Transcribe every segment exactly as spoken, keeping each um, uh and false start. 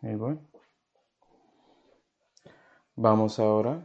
Y bueno, vamos ahora.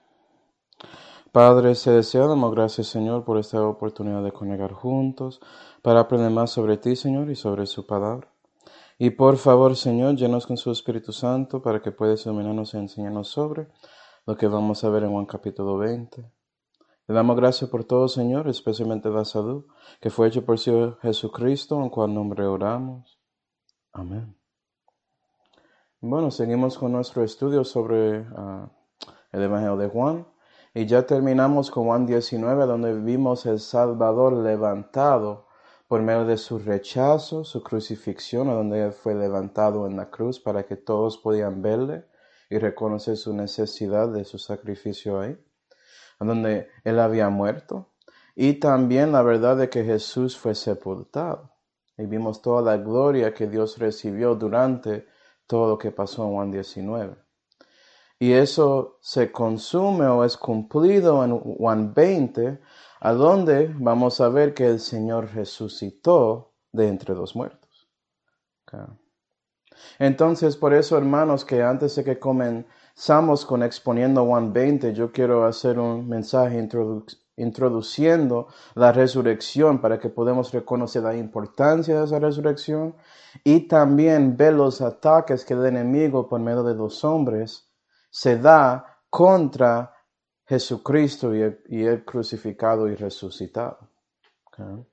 Padre celestial, damos gracias, Señor, por esta oportunidad de conectar juntos para aprender más sobre ti, Señor, y sobre su palabra. Y por favor, Señor, llenos con su Espíritu Santo para que puedas iluminarnos y enseñarnos sobre lo que vamos a ver en Juan capítulo veinte. Le damos gracias por todo, Señor, especialmente la salud que fue hecha por Señor Jesucristo, en cual nombre oramos. Amén. Bueno, seguimos con nuestro estudio sobre uh, el Evangelio de Juan. Y ya terminamos con Juan diecinueve, donde vimos el Salvador levantado por medio de su rechazo, su crucifixión, donde Él fue levantado en la cruz para que todos podían verle y reconocer su necesidad de su sacrificio ahí, donde Él había muerto. Y también la verdad de que Jesús fue sepultado. Y vimos toda la gloria que Dios recibió durante todo lo que pasó en Juan diecinueve. Y eso se consume o es cumplido en Juan veinte, a donde vamos a ver que el Señor resucitó de entre los muertos. Okay. Entonces, por eso, hermanos, que antes de que comenzamos con exponiendo Juan veinte, yo quiero hacer un mensaje introdu introduciendo la resurrección para que podamos reconocer la importancia de esa resurrección y también ver los ataques que el enemigo por medio de los hombres se da contra Jesucristo y el, y el crucificado y resucitado. Okay.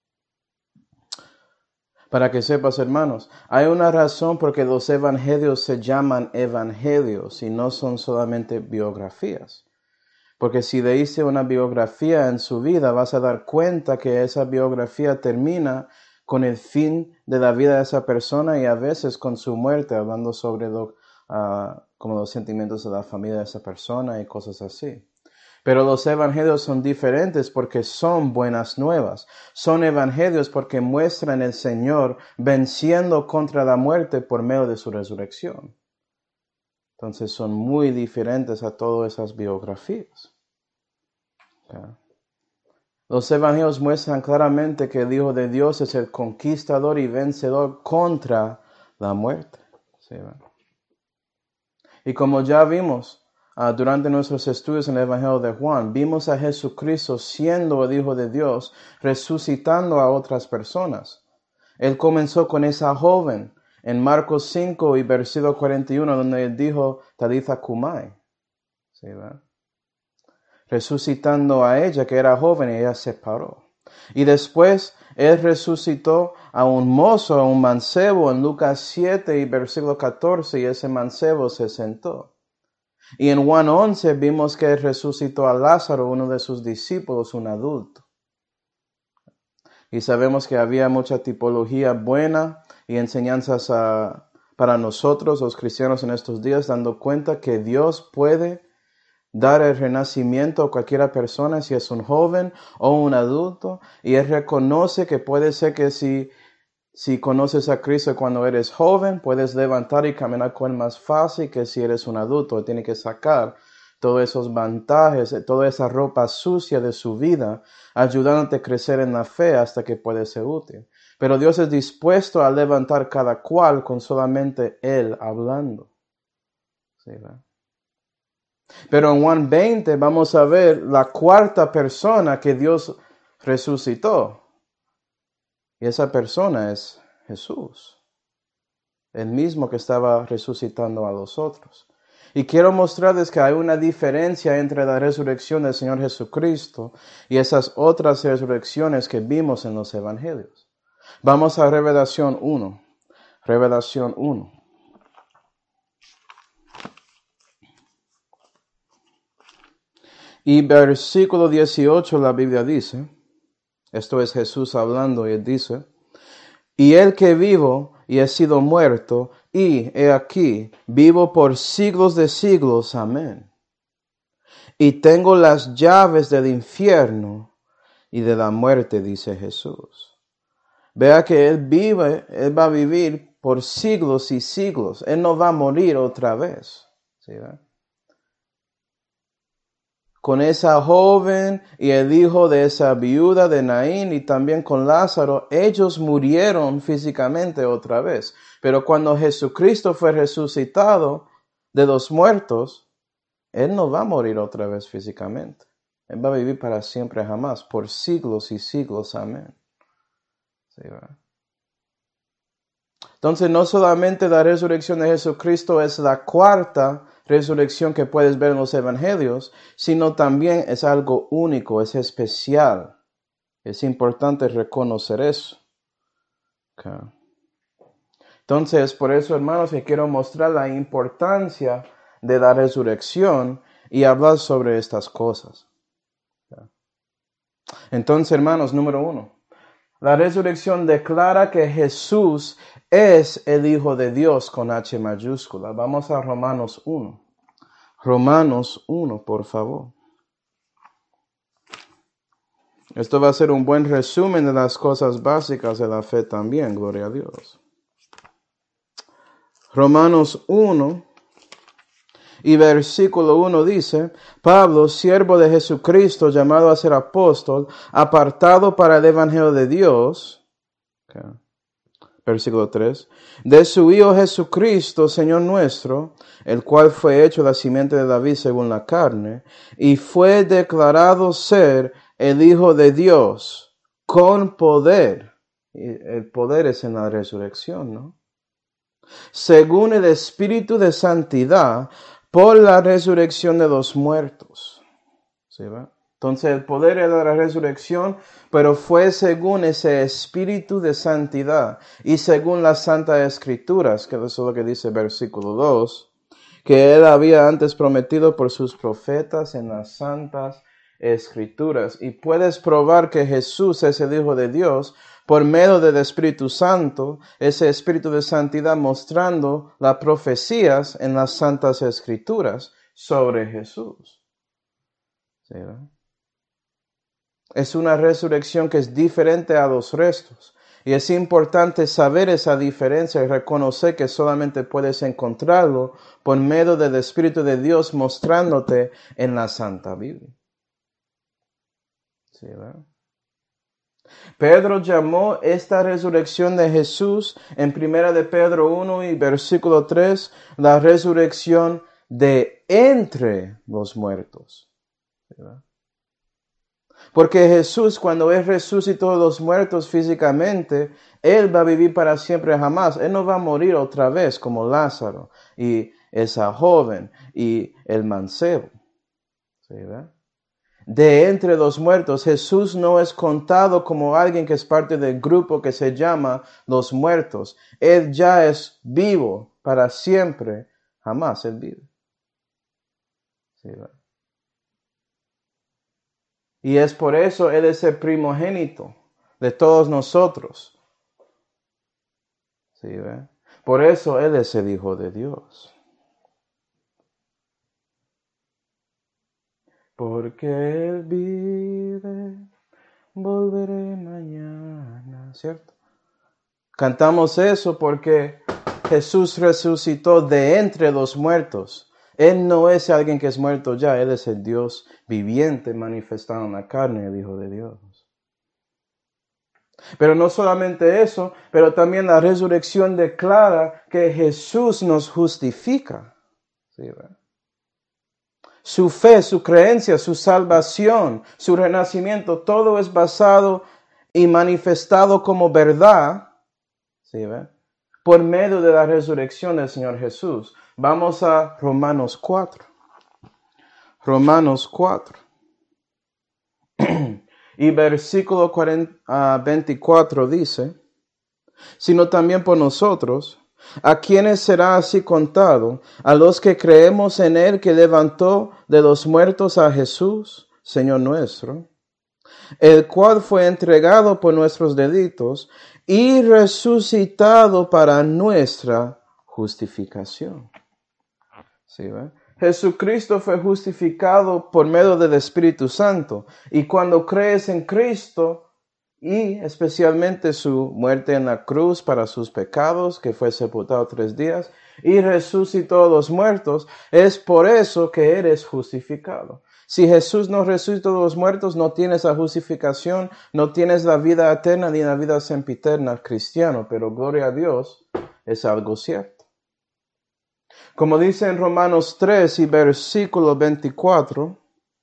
Para que sepas, hermanos, hay una razón por que los evangelios se llaman evangelios y no son solamente biografías. Porque si leíste una biografía en su vida, vas a dar cuenta que esa biografía termina con el fin de la vida de esa persona y a veces con su muerte, hablando sobre lo, uh, como los sentimientos de la familia de esa persona y cosas así. Pero los evangelios son diferentes porque son buenas nuevas. Son evangelios porque muestran el Señor venciendo contra la muerte por medio de su resurrección. Entonces son muy diferentes a todas esas biografías. Okay. Los evangelios muestran claramente que el Hijo de Dios es el conquistador y vencedor contra la muerte. ¿Sí, ¿verdad? Y como ya vimos, Uh, durante nuestros estudios en el Evangelio de Juan, vimos a Jesucristo siendo el Hijo de Dios, resucitando a otras personas. Él comenzó con esa joven en Marcos cinco y versículo cuarenta y uno, donde él dijo, Talitha cumai. ¿Sí, ¿verdad? Resucitando a ella, que era joven, y ella se paró. Y después él resucitó a un mozo, a un mancebo, en Lucas siete y versículo catorce, y ese mancebo se sentó. Y en Juan once vimos que resucitó a Lázaro, uno de sus discípulos, un adulto. Y sabemos que había mucha tipología buena y enseñanzas uh, para nosotros, los cristianos en estos días, dando cuenta que Dios puede dar el renacimiento a cualquier persona, si es un joven o un adulto. Y Él reconoce que puede ser que si... Si conoces a Cristo cuando eres joven, puedes levantar y caminar con él más fácil que si eres un adulto. Tiene que sacar todos esos vantajes, toda esa ropa sucia de su vida, ayudándote a crecer en la fe hasta que puede ser útil. Pero Dios es dispuesto a levantar cada cual con solamente Él hablando. ¿Sí, ¿verdad? Pero en Juan veinte vamos a ver la cuarta persona que Dios resucitó. Y esa persona es Jesús, el mismo que estaba resucitando a los otros. Y quiero mostrarles que hay una diferencia entre la resurrección del Señor Jesucristo y esas otras resurrecciones que vimos en los evangelios. Vamos a Revelación uno. Revelación uno. Y versículo dieciocho la Biblia dice, esto es Jesús hablando y él dice, y el que vivo y he sido muerto, y he aquí, vivo por siglos de siglos, amén. Y tengo las llaves del infierno y de la muerte, dice Jesús. Vea que Él vive, Él va a vivir por siglos y siglos. Él no va a morir otra vez. ¿Sí, ¿verdad? con esa joven y el hijo de esa viuda de Naín y también con Lázaro, ellos murieron físicamente otra vez. Pero cuando Jesucristo fue resucitado de los muertos, Él no va a morir otra vez físicamente. Él va a vivir para siempre jamás, por siglos y siglos. Amén. Sí, ¿verdad? Entonces, no solamente la resurrección de Jesucristo es la cuarta resurrección que puedes ver en los evangelios, sino también es algo único, es especial. Es importante reconocer eso. Okay. Entonces, por eso, hermanos, que quiero mostrar la importancia de la resurrección y hablar sobre estas cosas. Okay. Entonces, hermanos, número uno. La resurrección declara que Jesús es el Hijo de Dios con H mayúscula. Vamos a Romanos uno. Romanos uno, por favor. Esto va a ser un buen resumen de las cosas básicas de la fe también, gloria a Dios. Romanos uno y versículo uno dice, Pablo, siervo de Jesucristo, llamado a ser apóstol, apartado para el evangelio de Dios. Okay. Versículo tres. De su Hijo Jesucristo, Señor nuestro, el cual fue hecho la simiente de David según la carne, y fue declarado ser el Hijo de Dios con poder. Y el poder es en la resurrección, ¿no? Según el Espíritu de Santidad, por la resurrección de los muertos. ¿Sí, va? Entonces el poder era la resurrección, pero fue según ese Espíritu de Santidad y según las Santas Escrituras, que eso es lo que dice el versículo dos, que Él había antes prometido por sus profetas en las Santas Escrituras. Y puedes probar que Jesús es el Hijo de Dios por medio del Espíritu Santo, ese Espíritu de Santidad mostrando las profecías en las Santas Escrituras sobre Jesús. ¿Sí, ¿verdad? Es una resurrección que es diferente a los restos. Y es importante saber esa diferencia y reconocer que solamente puedes encontrarlo por medio del Espíritu de Dios mostrándote en la Santa Biblia. ¿Sí, ¿verdad? Pedro llamó esta resurrección de Jesús en primera de Pedro uno y versículo tres, la resurrección de entre los muertos. ¿Verdad? Porque Jesús, cuando Él resucitó de los muertos físicamente, Él va a vivir para siempre jamás. Él no va a morir otra vez como Lázaro y esa joven y el mancebo. ¿Sí, verdad? De entre los muertos, Jesús no es contado como alguien que es parte del grupo que se llama los muertos. Él ya es vivo para siempre, jamás Él vive. ¿Sí, verdad? Y es por eso Él es el primogénito de todos nosotros. ¿Sí, verdad? Por eso Él es el Hijo de Dios. Porque Él vive, volveré mañana, ¿cierto? Cantamos eso porque Jesús resucitó de entre los muertos. Él no es alguien que es muerto ya, Él es el Dios viviente manifestado en la carne, el Hijo de Dios. Pero no solamente eso, pero también la resurrección declara que Jesús nos justifica. ¿Sí, verdad? Su fe, su creencia, su salvación, su renacimiento, todo es basado y manifestado como verdad, ¿sí, ve? Por medio de la resurrección del Señor Jesús. Vamos a Romanos cuatro. Romanos cuatro. Y versículo veinticuatro dice, sino también por nosotros, ¿a quienes será así contado? A los que creemos en Él que levantó de los muertos a Jesús, Señor nuestro, el cual fue entregado por nuestros delitos y resucitado para nuestra justificación. ¿Sí, ve? Jesucristo fue justificado por medio del Espíritu Santo. Y cuando crees en Cristo, y especialmente su muerte en la cruz para sus pecados, que fue sepultado tres días, y resucitó a los muertos, es por eso que eres justificado. Si Jesús no resucitó de los muertos, no tienes la justificación, no tienes la vida eterna ni la vida sempiterna cristiano, pero gloria a Dios, es algo cierto. Como dice en Romanos tres y versículo veinticuatro,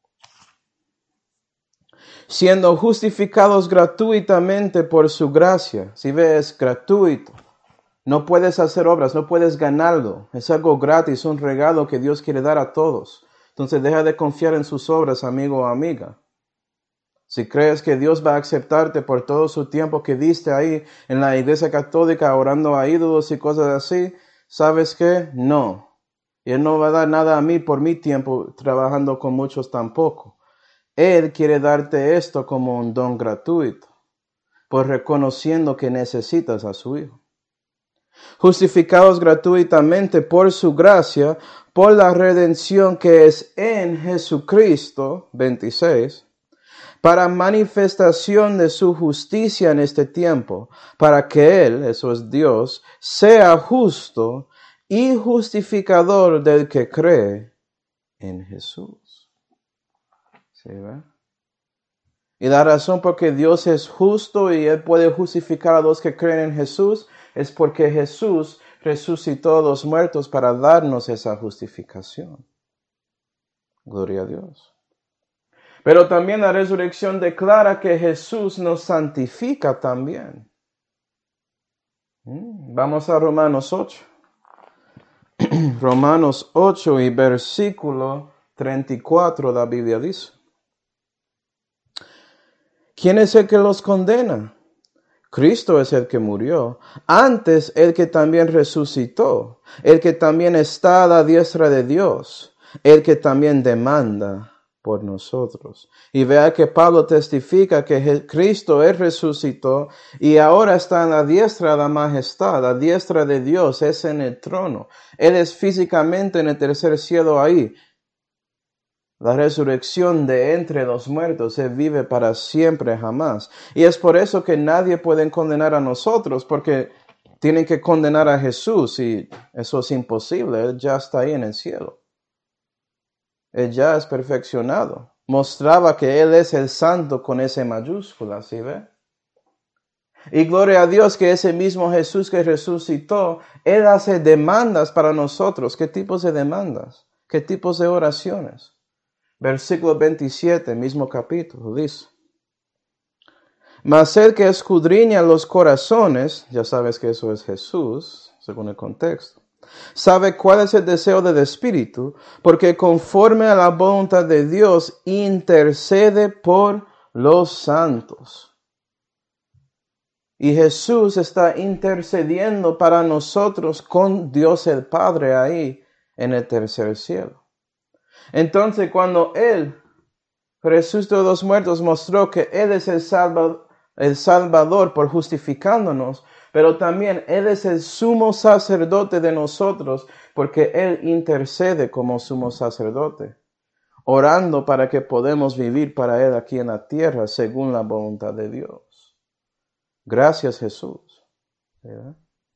siendo justificados gratuitamente por su gracia. Si ves, gratuito. No puedes hacer obras, no puedes ganarlo. Es algo gratis, un regalo que Dios quiere dar a todos. Entonces deja de confiar en sus obras, amigo o amiga. Si crees que Dios va a aceptarte por todo su tiempo que diste ahí en la iglesia católica orando a ídolos y cosas así, ¿sabes qué? No. Y Él no va a dar nada a mí por mi tiempo trabajando con muchos tampoco. Él quiere darte esto como un don gratuito, por reconociendo que necesitas a su Hijo. Justificados gratuitamente por su gracia, por la redención que es en Jesucristo, veintiséis, para manifestación de su justicia en este tiempo, para que Él, eso es Dios, sea justo y justificador del que cree en Jesús. ¿Sí, ve? Y la razón por que Dios es justo y Él puede justificar a los que creen en Jesús es porque Jesús resucitó a los muertos para darnos esa justificación. Gloria a Dios. Pero también la resurrección declara que Jesús nos santifica también. Vamos a Romanos ocho. Romanos ocho y versículo treinta y cuatro, la Biblia dice: ¿quién es el que los condena? Cristo es el que murió, antes el que también resucitó, el que también está a la diestra de Dios, el que también demanda por nosotros. Y vea que Pablo testifica que Cristo él resucitó y ahora está en la diestra de la majestad, la diestra de Dios, es en el trono. Él es físicamente en el tercer cielo ahí. La resurrección de entre los muertos, Él vive para siempre, jamás. Y es por eso que nadie puede condenar a nosotros, porque tienen que condenar a Jesús y eso es imposible. Él ya está ahí en el cielo. Él ya es perfeccionado. Mostraba que Él es el santo con ese mayúscula, ¿sí ve? Y gloria a Dios que ese mismo Jesús que resucitó, Él hace demandas para nosotros. ¿Qué tipos de demandas? ¿Qué tipos de oraciones? Versículo veintisiete, mismo capítulo, dice: mas el que escudriña los corazones, ya sabes que eso es Jesús, según el contexto, sabe cuál es el deseo del Espíritu, porque conforme a la voluntad de Dios intercede por los santos. Y Jesús está intercediendo para nosotros con Dios el Padre ahí en el tercer cielo. Entonces, cuando Él resucitó de los muertos, mostró que Él es el Salvador, el Salvador por justificándonos, pero también Él es el sumo sacerdote de nosotros, porque Él intercede como sumo sacerdote, orando para que podamos vivir para Él aquí en la tierra, según la voluntad de Dios. Gracias, Jesús. ¿Verdad?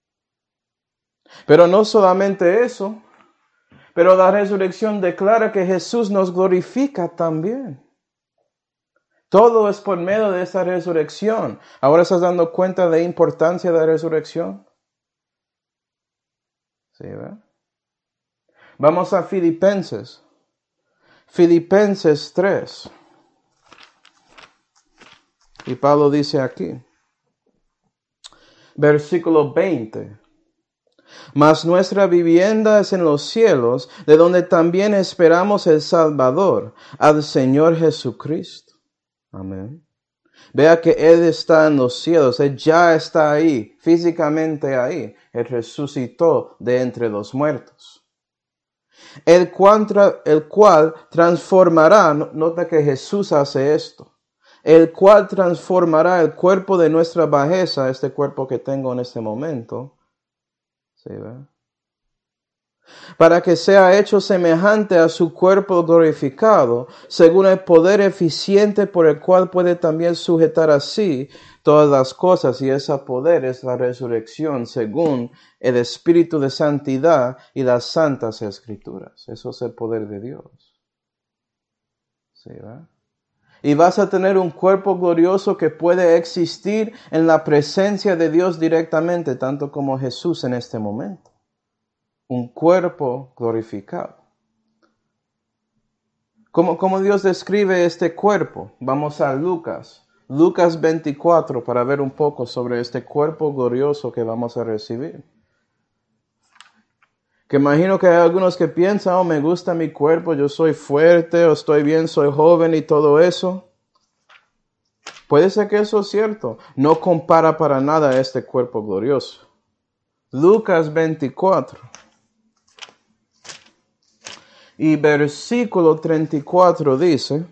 Pero no solamente eso, pero la resurrección declara que Jesús nos glorifica también. Todo es por medio de esa resurrección. ¿Ahora estás dando cuenta de la importancia de la resurrección? Sí, ¿verdad? Vamos a Filipenses. Filipenses tres. Y Pablo dice aquí, versículo veinte. Mas nuestra vivienda es en los cielos, de donde también esperamos el Salvador, al Señor Jesucristo. Amén. Vea que Él está en los cielos, Él ya está ahí, físicamente ahí. Él resucitó de entre los muertos. El cual, el cual transformará, nota que Jesús hace esto, el cual transformará el cuerpo de nuestra bajeza, este cuerpo que tengo en este momento, ¿sí, ¿verdad? Para que sea hecho semejante a su cuerpo glorificado, según el poder eficiente por el cual puede también sujetar así todas las cosas, y ese poder es la resurrección, según el Espíritu de santidad y las santas Escrituras. Eso es el poder de Dios. ¿Sí, verdad? Y vas a tener un cuerpo glorioso que puede existir en la presencia de Dios directamente, tanto como Jesús en este momento. Un cuerpo glorificado. ¿Cómo, cómo Dios describe este cuerpo? Vamos a Lucas. Lucas veinticuatro para ver un poco sobre este cuerpo glorioso que vamos a recibir. Que imagino que hay algunos que piensan, oh, me gusta mi cuerpo, yo soy fuerte, o estoy bien, soy joven y todo eso. Puede ser que eso es cierto. No compara para nada este cuerpo glorioso. Lucas veinticuatro. Y versículo treinta y cuatro dice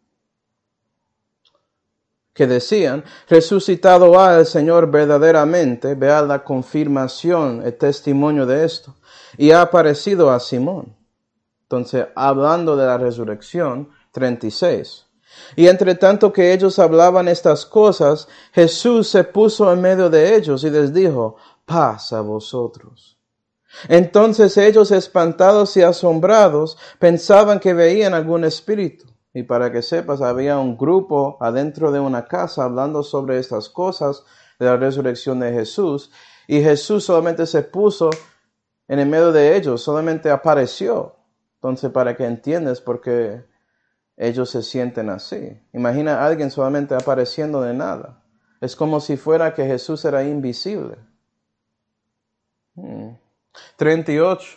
que decían, resucitado ha el Señor verdaderamente, vea la confirmación, el testimonio de esto, y ha aparecido a Simón. Entonces, hablando de la resurrección, treinta y seis. Y entre tanto que ellos hablaban estas cosas, Jesús se puso en medio de ellos y les dijo, paz a vosotros. Entonces ellos, espantados y asombrados, pensaban que veían algún espíritu. Y para que sepas, había un grupo adentro de una casa hablando sobre estas cosas de la resurrección de Jesús. Y Jesús solamente se puso en el medio de ellos, solamente apareció. Entonces, para que entiendas por qué ellos se sienten así. Imagina a alguien solamente apareciendo de nada. Es como si fuera que Jesús era invisible. Hmm. treinta y ocho.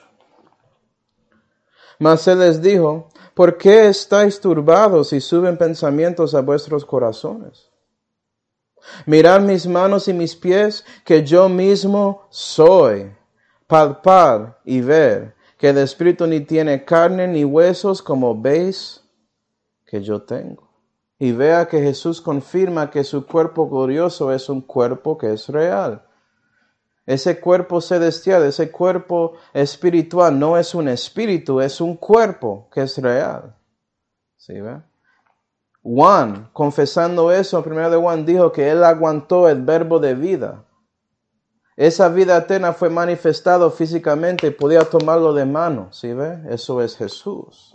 Mas él les dijo, ¿por qué estáis turbados y suben pensamientos a vuestros corazones? Mirad mis manos y mis pies, que yo mismo soy. Palpad y ver, que el espíritu ni tiene carne ni huesos, como veis que yo tengo. Y vea que Jesús confirma que su cuerpo glorioso es un cuerpo que es real. Ese cuerpo celestial, ese cuerpo espiritual no es un espíritu, es un cuerpo que es real. ¿Sí ve? Juan, confesando eso, en primero de Juan, dijo que él aguantó el verbo de vida. Esa vida eterna fue manifestado físicamente y podía tomarlo de mano. ¿Sí ve? Eso es Jesús.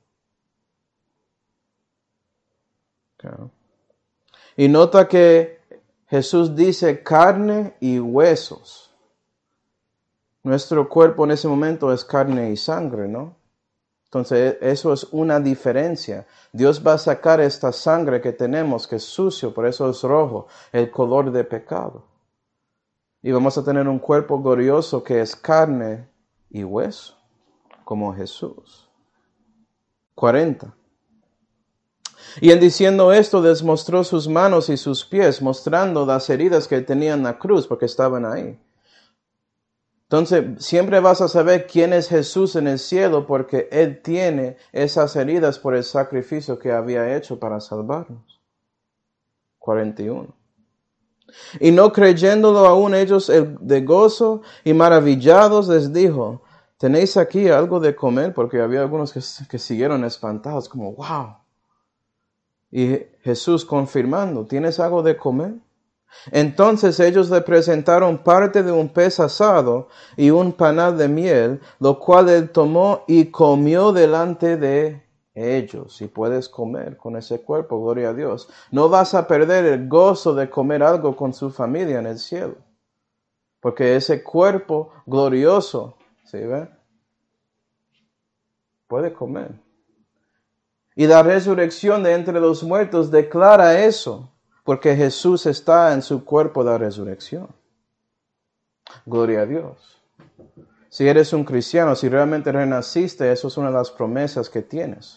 Okay. Y nota que Jesús dice carne y huesos. Nuestro cuerpo en ese momento es carne y sangre, ¿no? Entonces, eso es una diferencia. Dios va a sacar esta sangre que tenemos, que es sucio, por eso es rojo, el color de pecado. Y vamos a tener un cuerpo glorioso que es carne y hueso, como Jesús. cuarenta. Y en diciendo esto, les mostró sus manos y sus pies, mostrando las heridas que tenían en la cruz, porque estaban ahí. Entonces, siempre vas a saber quién es Jesús en el cielo, porque Él tiene esas heridas por el sacrificio que había hecho para salvarnos. cuarenta y uno. Y no creyéndolo aún ellos de gozo y maravillados, les dijo, ¿tenéis aquí algo de comer? Porque había algunos que, que siguieron espantados, como, wow. Y Jesús confirmando, ¿tienes algo de comer? Entonces ellos le presentaron parte de un pez asado y un panal de miel, lo cual él tomó y comió delante de ellos. Y puedes comer con ese cuerpo, gloria a Dios. No vas a perder el gozo de comer algo con su familia en el cielo. Porque ese cuerpo glorioso, ¿sí ve? Puede comer. Y la resurrección de entre los muertos declara eso, porque Jesús está en su cuerpo de resurrección. Gloria a Dios. Si eres un cristiano, si realmente renaciste, eso es una de las promesas que tienes.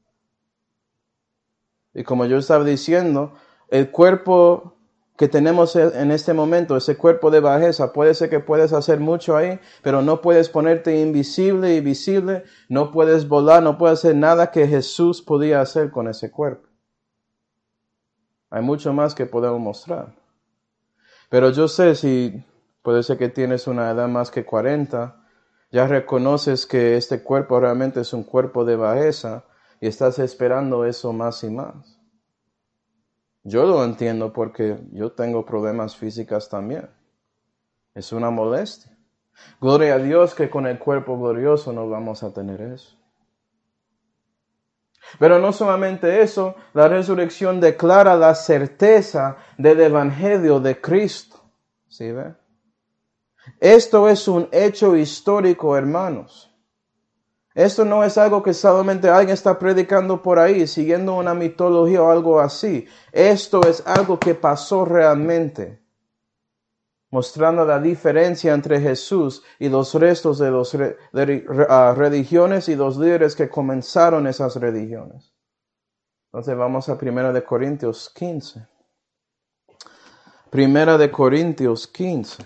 Y como yo estaba diciendo, el cuerpo que tenemos en este momento, ese cuerpo de bajeza, puede ser que puedes hacer mucho ahí, pero no puedes ponerte invisible y visible, no puedes volar, no puedes hacer nada que Jesús podía hacer con ese cuerpo. Hay mucho más que podemos mostrar. Pero yo sé, si puede ser que tienes una edad más que cuarenta, ya reconoces que este cuerpo realmente es un cuerpo de bajeza y estás esperando eso más y más. Yo lo entiendo porque yo tengo problemas físicos también. Es una molestia. Gloria a Dios que con el cuerpo glorioso no vamos a tener eso. Pero no solamente eso, la resurrección declara la certeza del evangelio de Cristo. ¿Sí ve? Esto es un hecho histórico, hermanos. Esto no es algo que solamente alguien está predicando por ahí, siguiendo una mitología o algo así. Esto es algo que pasó realmente, mostrando la diferencia entre Jesús y los restos de las re, de, uh, religiones y los líderes que comenzaron esas religiones. Entonces vamos a Primera de Corintios quince. Primera de Corintios quince.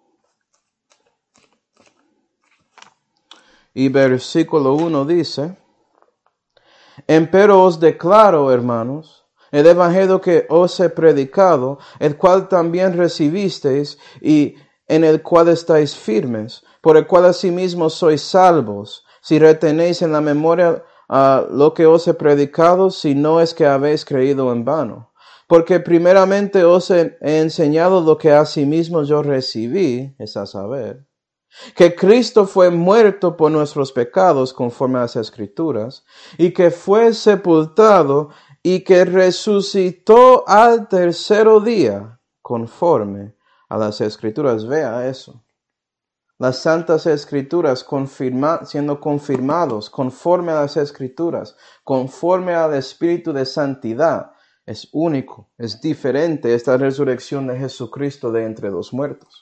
Y versículo uno dice: Empero os declaro, hermanos, el evangelio que os he predicado, el cual también recibisteis y en el cual estáis firmes, por el cual asimismo sois salvos, si retenéis en la memoria uh, lo que os he predicado, si no es que habéis creído en vano. Porque primeramente os he, he enseñado lo que asimismo yo recibí, es a saber, que Cristo fue muerto por nuestros pecados conforme a las Escrituras, y que fue sepultado y que resucitó al tercero día conforme a las Escrituras. Vea eso. Las Santas Escrituras confirma, siendo confirmados conforme a las Escrituras, conforme al Espíritu de Santidad. Es único, es diferente esta resurrección de Jesucristo de entre los muertos.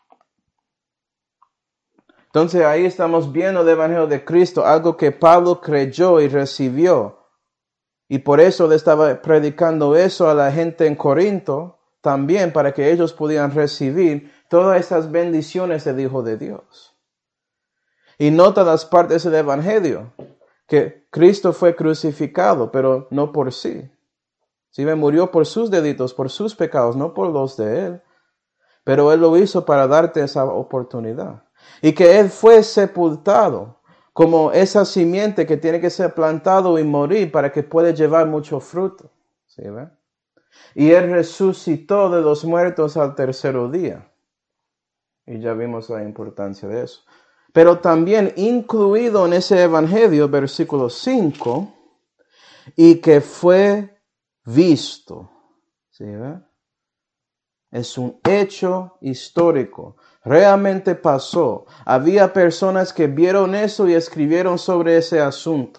Entonces ahí estamos viendo el Evangelio de Cristo, algo que Pablo creyó y recibió. Y por eso le estaba predicando eso a la gente en Corinto, también para que ellos pudieran recibir todas estas bendiciones del Hijo de Dios. Y nota las partes del Evangelio, que Cristo fue crucificado, pero no por sí. Sí, murió por sus delitos, por sus pecados, no por los de Él. Pero Él lo hizo para darte esa oportunidad. Y que Él fue sepultado como esa simiente que tiene que ser plantado y morir para que pueda llevar mucho fruto. ¿Sí ve? Y Él resucitó de los muertos al tercer día. Y ya vimos la importancia de eso. Pero también incluido en ese evangelio, versículo cinco, y que fue visto. ¿Sí ve? Es un hecho histórico. Realmente pasó. Había personas que vieron eso y escribieron sobre ese asunto.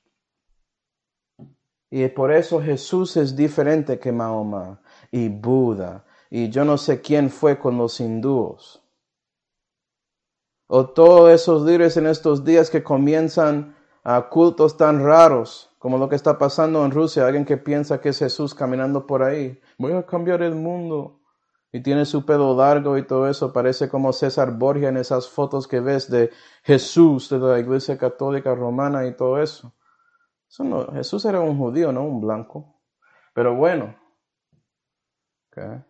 Y por eso Jesús es diferente que Mahoma y Buda. Y yo no sé quién fue con los hindúes. O todos esos líderes en estos días que comienzan a cultos tan raros como lo que está pasando en Rusia. Alguien que piensa que es Jesús caminando por ahí. Voy a cambiar el mundo. Y tiene su pelo largo y todo eso. Parece como César Borgia en esas fotos que ves de Jesús, de la Iglesia Católica Romana y todo eso. Eso no, Jesús era un judío, no un blanco. Pero bueno. Okay.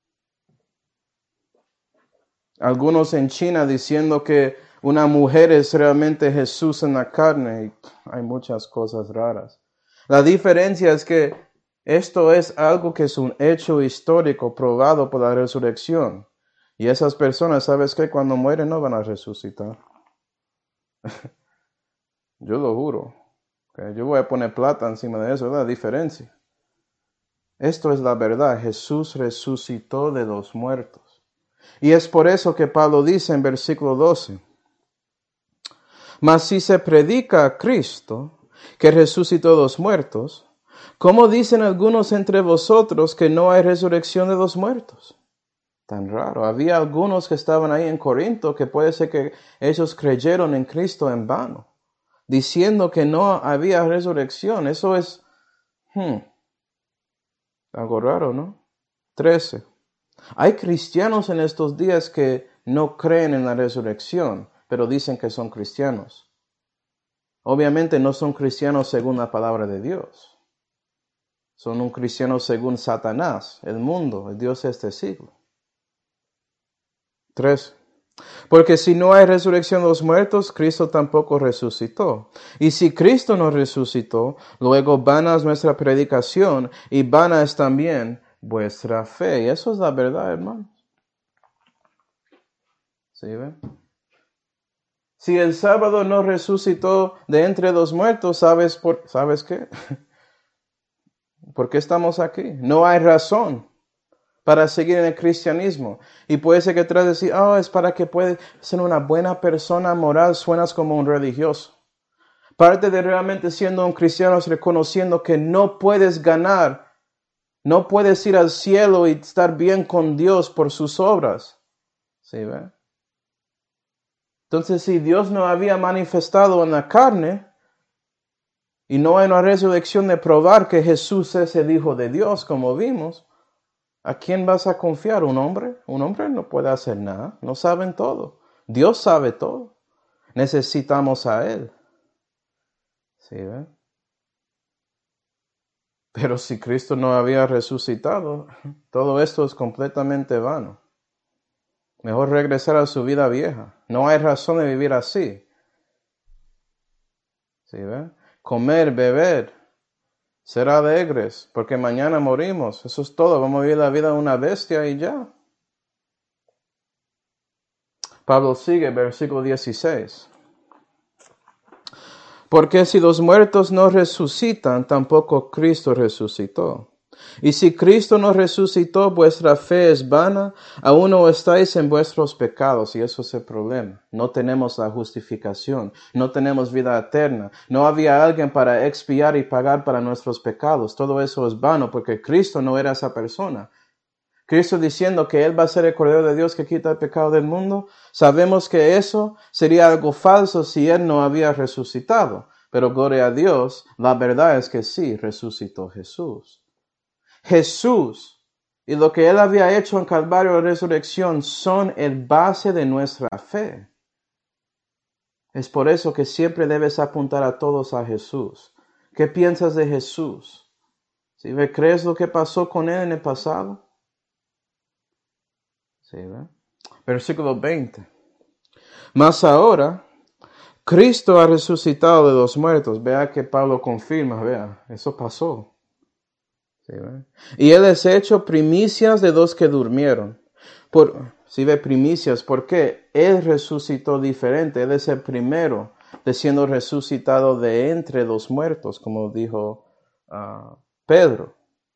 Algunos en China diciendo que una mujer es realmente Jesús en la carne. Y hay muchas cosas raras. La diferencia es que esto es algo que es un hecho histórico probado por la resurrección. Y esas personas, ¿sabes qué? Cuando mueren no van a resucitar. Yo lo juro. Okay. Yo voy a poner plata encima de eso, es la diferencia. Esto es la verdad. Jesús resucitó de los muertos. Y es por eso que Pablo dice en versículo doce. Mas si se predica a Cristo, que resucitó de los muertos, ¿cómo dicen algunos entre vosotros que no hay resurrección de los muertos? Tan raro. Había algunos que estaban ahí en Corinto que puede ser que ellos creyeron en Cristo en vano, diciendo que no había resurrección. Eso es hmm, algo raro, ¿no? trece. Hay cristianos en estos días que no creen en la resurrección, pero dicen que son cristianos. Obviamente no son cristianos según la palabra de Dios. Son un cristiano según Satanás, el mundo, el Dios de este siglo. tres. Porque si no hay resurrección de los muertos, Cristo tampoco resucitó. Y si Cristo no resucitó, luego vana es nuestra predicación y vana es también vuestra fe. Y eso es la verdad, hermanos. ¿Sí ven? Si el sábado no resucitó de entre los muertos, ¿sabes, por, ¿sabes qué? ¿Por qué estamos aquí? No hay razón para seguir en el cristianismo. Y puede ser que trates de decir, oh, es para que puedas ser una buena persona moral, suenas como un religioso. Parte de realmente siendo un cristiano es reconociendo que no puedes ganar, no puedes ir al cielo y estar bien con Dios por sus obras. ¿Sí ve? Entonces, si Dios no había manifestado en la carne, y no hay una resurrección de probar que Jesús es el Hijo de Dios, como vimos, ¿a quién vas a confiar? ¿Un hombre? Un hombre no puede hacer nada, no saben todo. Dios sabe todo. Necesitamos a Él. ¿Sí ve? Pero si Cristo no había resucitado, todo esto es completamente vano. Mejor regresar a su vida vieja. No hay razón de vivir así. ¿Sí ve? Comer, beber, ser alegres, porque mañana morimos. Eso es todo. Vamos a vivir la vida de una bestia y ya. Pablo sigue, versículo dieciséis. Porque si los muertos no resucitan, tampoco Cristo resucitó. Y si Cristo no resucitó, vuestra fe es vana, aún no estáis en vuestros pecados, y eso es el problema. No tenemos la justificación, no tenemos vida eterna, no había alguien para expiar y pagar para nuestros pecados. Todo eso es vano, porque Cristo no era esa persona. Cristo diciendo que Él va a ser el Cordero de Dios que quita el pecado del mundo, sabemos que eso sería algo falso si Él no había resucitado. Pero gloria a Dios, la verdad es que sí, resucitó Jesús. Jesús y lo que Él había hecho en Calvario de resurrección son el base de nuestra fe. Es por eso que siempre debes apuntar a todos a Jesús. ¿Qué piensas de Jesús? ¿Sí, ¿crees lo que pasó con Él en el pasado? Sí, ¿ve? Versículo veinte. Mas ahora, Cristo ha resucitado de los muertos. Vea que Pablo confirma, vea, eso pasó. Sí, ¿ve? Y Él es hecho primicias de los que durmieron. Por, si ve primicias, ¿por qué? Él resucitó diferente. Él es el primero de siendo resucitado de entre los muertos, como dijo uh, Pedro.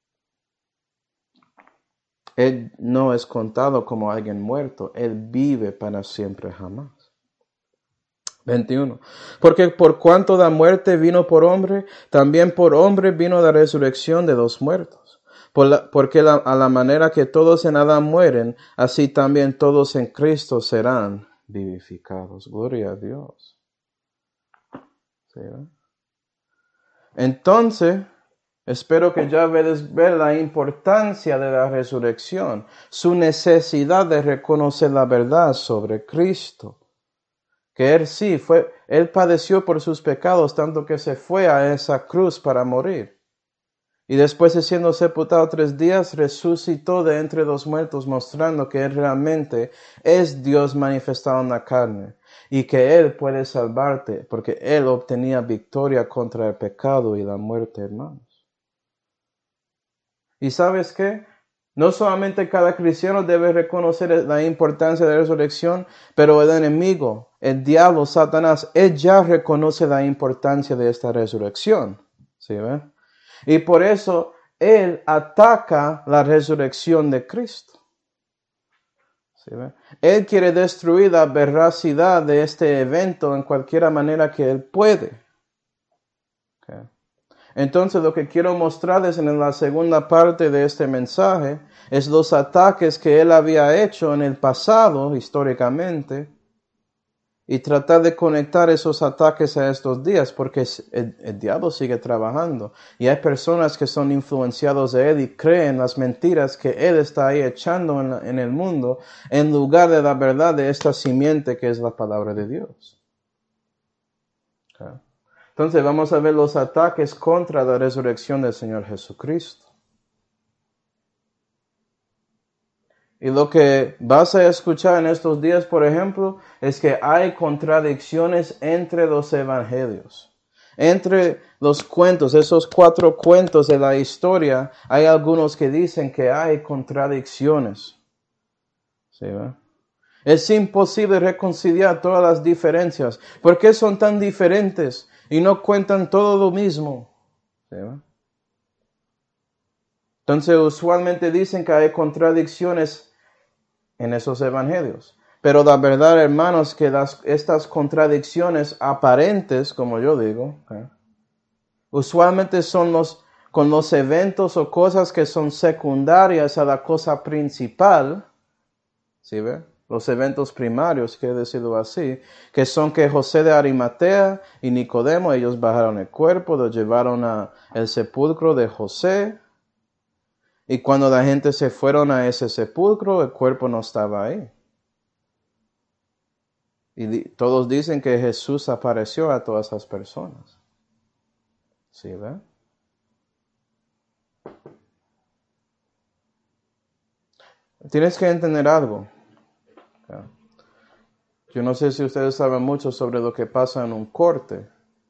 Él no es contado como alguien muerto. Él vive para siempre jamás. veintiuno. Porque por cuanto la muerte vino por hombre, también por hombre vino la resurrección de los muertos. Por la, porque la, a la manera que todos en Adán mueren, así también todos en Cristo serán vivificados. Gloria a Dios. ¿Sí, ¿eh? Entonces, espero que ya veas ver la importancia de la resurrección, su necesidad de reconocer la verdad sobre Cristo. Que Él sí fue, Él padeció por sus pecados, tanto que se fue a esa cruz para morir. Y después de siendo sepultado tres días, resucitó de entre los muertos, mostrando que Él realmente es Dios manifestado en la carne. Y que Él puede salvarte, porque Él obtenía victoria contra el pecado y la muerte, hermanos. ¿Y sabes qué? No solamente cada cristiano debe reconocer la importancia de la resurrección, pero el enemigo, el diablo, Satanás, él ya reconoce la importancia de esta resurrección. ¿Sí ve? Y por eso él ataca la resurrección de Cristo. ¿Sí ve? Él quiere destruir la veracidad de este evento en cualquier manera que él puede. Okay. Entonces lo que quiero mostrarles en la segunda parte de este mensaje es los ataques que él había hecho en el pasado, históricamente, y tratar de conectar esos ataques a estos días, porque el, el diablo sigue trabajando. Y hay personas que son influenciados de él y creen las mentiras que él está ahí echando en, la, en el mundo, en lugar de la verdad de esta simiente que es la palabra de Dios. Okay. Entonces vamos a ver los ataques contra la resurrección del Señor Jesucristo. Y lo que vas a escuchar en estos días, por ejemplo, es que hay contradicciones entre los evangelios. Entre los cuentos, esos cuatro cuentos de la historia, hay algunos que dicen que hay contradicciones. ¿Sí, ¿verdad? Es imposible reconciliar todas las diferencias. ¿Por qué son tan diferentes y no cuentan todo lo mismo? ¿Sí, va? Entonces, usualmente dicen que hay contradicciones en esos evangelios. Pero la verdad, hermanos, que las, estas contradicciones aparentes, como yo digo, ¿eh? usualmente son los, con los eventos o cosas que son secundarias a la cosa principal, ¿sí ve? Los eventos primarios, quiero decirlo así, que son que José de Arimatea y Nicodemo, ellos bajaron el cuerpo, lo llevaron al sepulcro de José, y cuando la gente se fueron a ese sepulcro, el cuerpo no estaba ahí. Y di- todos dicen que Jesús apareció a todas esas personas. ¿Sí, ve? Tienes que entender algo. Yo no sé si ustedes saben mucho sobre lo que pasa en un corte,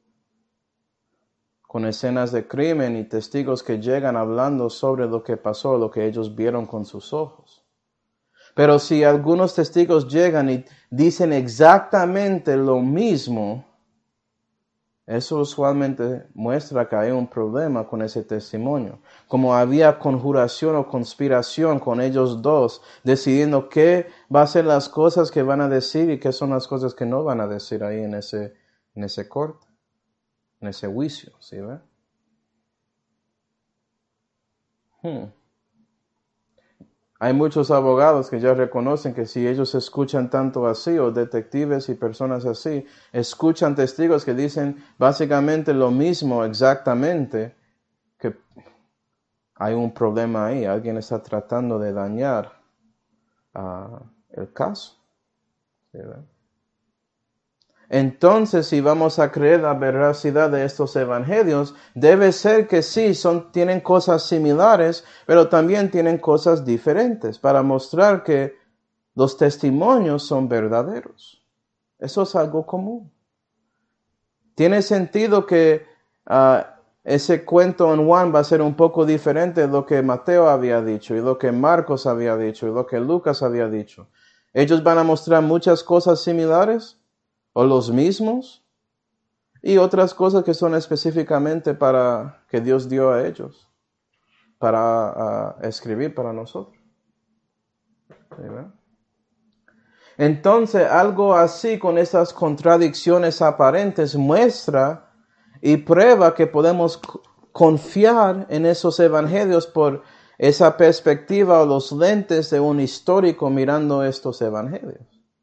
con escenas de crimen y testigos que llegan hablando sobre lo que pasó, lo que ellos vieron con sus ojos. Pero si algunos testigos llegan y dicen exactamente lo mismo, eso usualmente muestra que hay un problema con ese testimonio. Como había conjuración o conspiración con ellos dos, decidiendo qué va a ser las cosas que van a decir y qué son las cosas que no van a decir ahí en ese, en ese corte, en ese juicio, ¿sí ve? Hmm. Hay muchos abogados que ya reconocen que si ellos escuchan tanto así, o detectives y personas así, escuchan testigos que dicen básicamente lo mismo exactamente, que hay un problema ahí, alguien está tratando de dañar uh, el caso. ¿Sí, verdad? Entonces, si vamos a creer la veracidad de estos evangelios, debe ser que sí, son, tienen cosas similares, pero también tienen cosas diferentes para mostrar que los testimonios son verdaderos. Eso es algo común. Tiene sentido que uh, ese cuento en Juan va a ser un poco diferente de lo que Mateo había dicho, y lo que Marcos había dicho, y lo que Lucas había dicho. Ellos van a mostrar muchas cosas similares, o los mismos, y otras cosas que son específicamente para que Dios dio a ellos, para uh, escribir para nosotros. ¿Verdad? Entonces, algo así con esas contradicciones aparentes muestra y prueba que podemos confiar en esos evangelios por esa perspectiva o los lentes de un histórico mirando estos evangelios.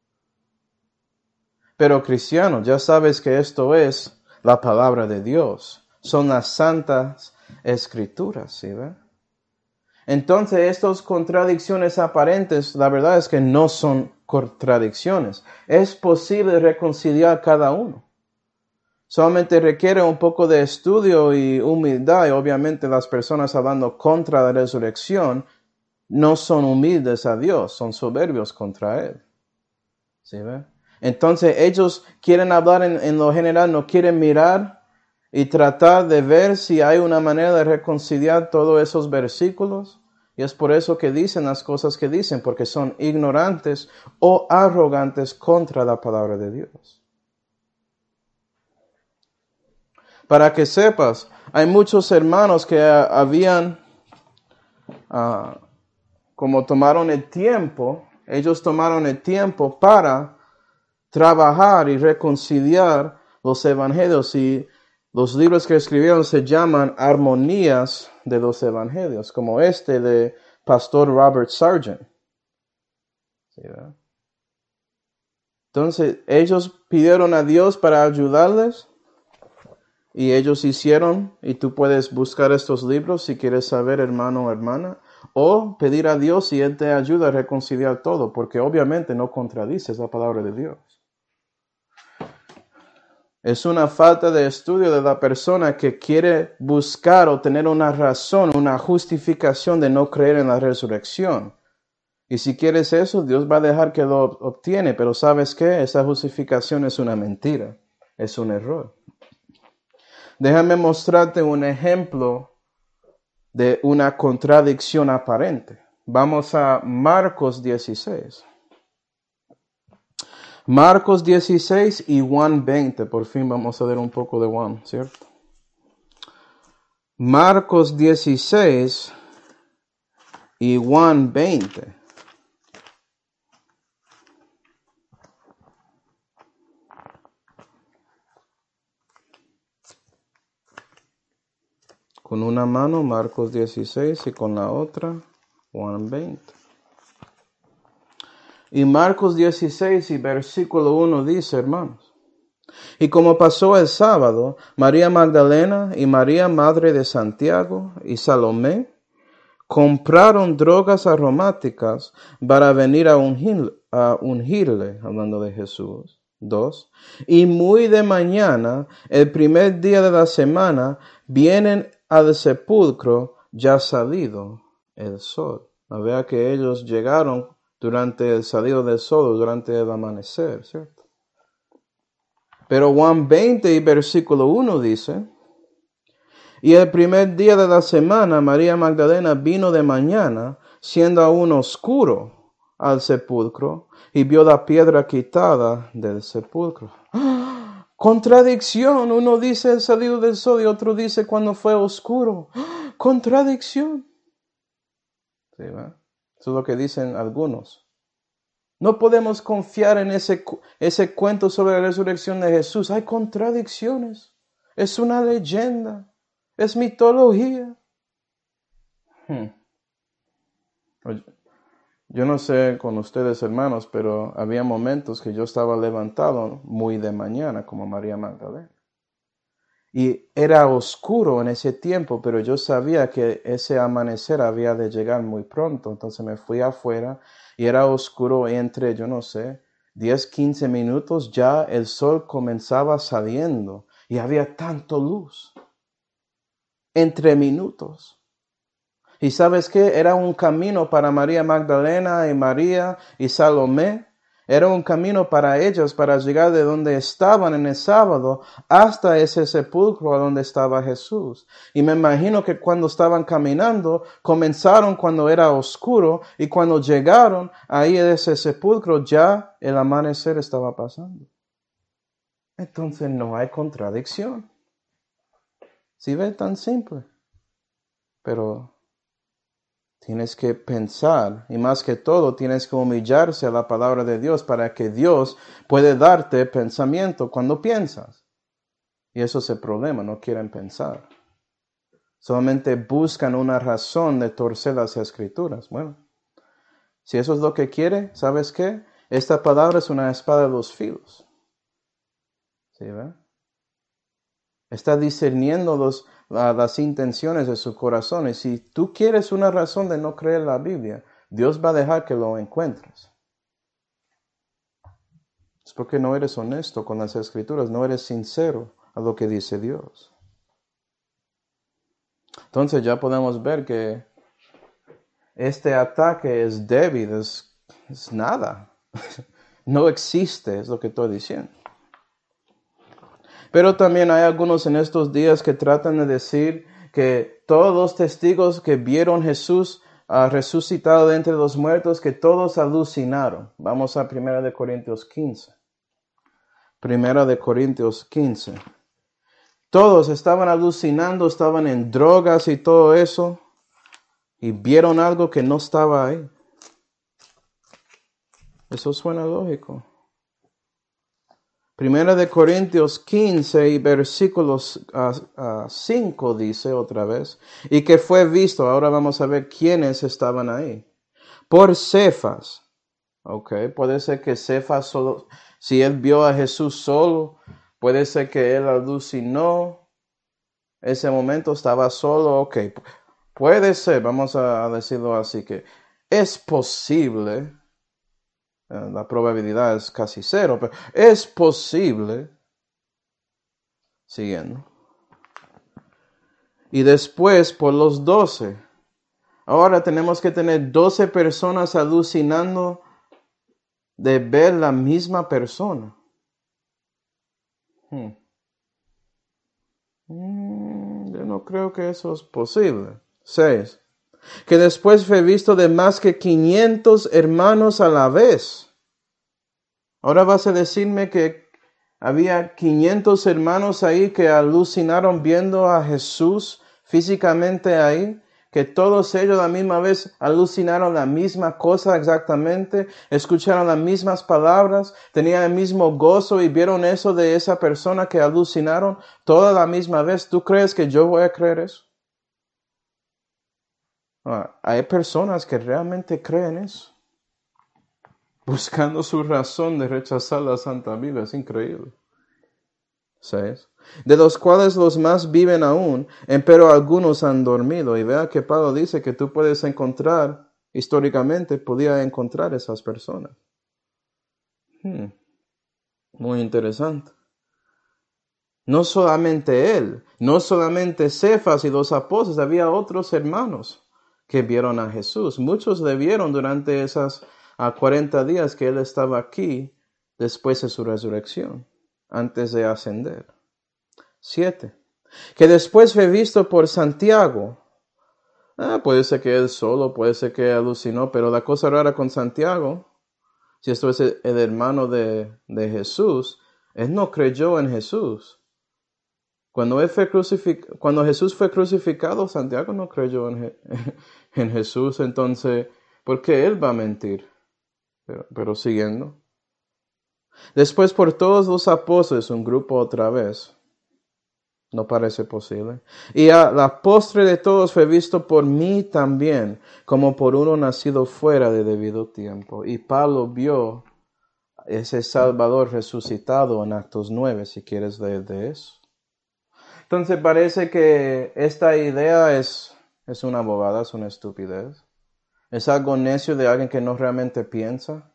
Pero cristiano, ya sabes que esto es la palabra de Dios. Son las santas escrituras, ¿sí ve? Entonces, estas contradicciones aparentes, la verdad es que no son contradicciones. Es posible reconciliar cada uno. Solamente requiere un poco de estudio y humildad, y obviamente las personas hablando contra la resurrección no son humildes a Dios, son soberbios contra Él. ¿Sí ve? Entonces ellos quieren hablar en, en lo general, no quieren mirar y tratar de ver si hay una manera de reconciliar todos esos versículos. Y es por eso que dicen las cosas que dicen, porque son ignorantes o arrogantes contra la palabra de Dios. Para que sepas, hay muchos hermanos que uh, habían, uh, como tomaron el tiempo, ellos tomaron el tiempo para trabajar y reconciliar los evangelios, y los libros que escribieron se llaman Armonías de los Evangelios, como este de Pastor Robert Sargent. ¿Sí, verdad? Entonces, ellos pidieron a Dios para ayudarles, y ellos hicieron, y tú puedes buscar estos libros si quieres saber, hermano o hermana, o pedir a Dios y Él te ayuda a reconciliar todo, porque obviamente no contradices la palabra de Dios. Es una falta de estudio de la persona que quiere buscar o tener una razón, una justificación de no creer en la resurrección. Y si quieres eso, Dios va a dejar que lo obtiene, pero ¿sabes qué? Esa justificación es una mentira, es un error. Déjame mostrarte un ejemplo de una contradicción aparente. Vamos a Marcos dieciséis. Marcos dieciséis y Juan veinte. Por fin vamos a ver un poco de Juan, ¿cierto? Marcos dieciséis y Juan veinte. Con una mano Marcos dieciséis y con la otra Juan veinte. Y Marcos dieciséis y versículo uno dice, hermanos: Y como pasó el sábado, María Magdalena y María, madre de Santiago, y Salomé compraron drogas aromáticas para venir a, ungir, a ungirle, hablando de Jesús. Dos. Y muy de mañana, el primer día de la semana, vienen al sepulcro ya salido el sol. A ver que ellos llegaron durante el salido del sol, durante el amanecer, ¿cierto? Pero Juan veinte y versículo uno dice: Y el primer día de la semana, María Magdalena vino de mañana, siendo aún oscuro, al sepulcro, y vio la piedra quitada del sepulcro. ¡Ah! Contradicción. Uno dice el salido del sol y otro dice cuando fue oscuro. ¡Ah! Contradicción. ¿Sí, va? Eso es lo que dicen algunos. No podemos confiar en ese, ese cuento sobre la resurrección de Jesús. Hay contradicciones. Es una leyenda. Es mitología. Hmm. Yo no sé con ustedes, hermanos, pero había momentos que yo estaba levantado muy de mañana, como María Magdalena. Y era oscuro en ese tiempo, pero yo sabía que ese amanecer había de llegar muy pronto. Entonces me fui afuera y era oscuro entre, yo no sé, diez, quince minutos. Ya el sol comenzaba saliendo y había tanto luz. Entre minutos. ¿Y sabes qué? Era un camino para María Magdalena y María y Salomé. Era un camino para ellos para llegar de donde estaban en el sábado hasta ese sepulcro a donde estaba Jesús. Y me imagino que cuando estaban caminando, comenzaron cuando era oscuro y cuando llegaron ahí a ese sepulcro ya el amanecer estaba pasando. Entonces no hay contradicción. ¿Sí ve? Tan simple. Pero tienes que pensar, y más que todo, tienes que humillarse a la palabra de Dios para que Dios pueda darte pensamiento cuando piensas. Y eso es el problema, no quieren pensar. Solamente buscan una razón de torcer las escrituras. Bueno, si eso es lo que quiere, ¿sabes qué? Esta palabra es una espada de dos filos. ¿Sí, ve? Está discerniendo los, uh, las intenciones de su corazón. Y si tú quieres una razón de no creer la Biblia, Dios va a dejar que lo encuentres. Es porque no eres honesto con las escrituras, no eres sincero a lo que dice Dios. Entonces ya podemos ver que este ataque es débil, es, es nada. No existe, es lo que estoy diciendo. Pero también hay algunos en estos días que tratan de decir que todos los testigos que vieron a Jesús uh, resucitado de entre los muertos, que todos alucinaron. Vamos a primera de Corintios quince. Primera de Corintios quince. Todos estaban alucinando, estaban en drogas y todo eso, y vieron algo que no estaba ahí. Eso suena lógico. Primera de Corintios quince y versículos cinco dice otra vez, y que fue visto, ahora vamos a ver quiénes estaban ahí, por Cefas. Ok, puede ser que Cefas solo, si él vio a Jesús solo, puede ser que él alucinó, ese momento estaba solo, ok, puede ser, vamos a decirlo así, que es posible. La probabilidad es casi cero, pero es posible. Siguiendo. Y después por los doce. Ahora tenemos que tener doce personas alucinando de ver la misma persona. Hmm. Mm, yo no creo que eso es posible. Seis. Que después fue visto de más que quinientos hermanos a la vez. Ahora vas a decirme que había quinientos hermanos ahí que alucinaron viendo a Jesús físicamente ahí, que todos ellos a la misma vez alucinaron la misma cosa exactamente, escucharon las mismas palabras, tenían el mismo gozo y vieron eso de esa persona que alucinaron toda la misma vez. ¿Tú crees que yo voy a creer eso? Ah, hay personas que realmente creen eso, buscando su razón de rechazar la Santa Biblia. Es increíble. ¿Seis? De los cuales los más viven aún, empero algunos han dormido. Y vea que Pablo dice que tú puedes encontrar, históricamente, podía encontrar esas personas. Hmm. Muy interesante. No solamente él, no solamente Cefas y los apóstoles, había otros hermanos que vieron a Jesús. Muchos le vieron durante esas uh, cuarenta días que él estaba aquí después de su resurrección, antes de ascender. Siete. Que después fue visto por Santiago. Ah, puede ser que él solo, puede ser que alucinó, pero la cosa rara con Santiago, si esto es el, el hermano de, de Jesús, él no creyó en Jesús. Cuando, él fue crucific- Cuando Jesús fue crucificado, Santiago no creyó en, Je- en Jesús, entonces, ¿por qué él va a mentir? Pero, pero siguiendo. Después por todos los apóstoles, un grupo otra vez. No parece posible. Y a la postre de todos fue visto por mí también, como por uno nacido fuera de debido tiempo. Y Pablo vio ese Salvador resucitado en Actos nueve, si quieres leer de eso. Entonces parece que esta idea es, es una bobada, es una estupidez. Es algo necio de alguien que no realmente piensa.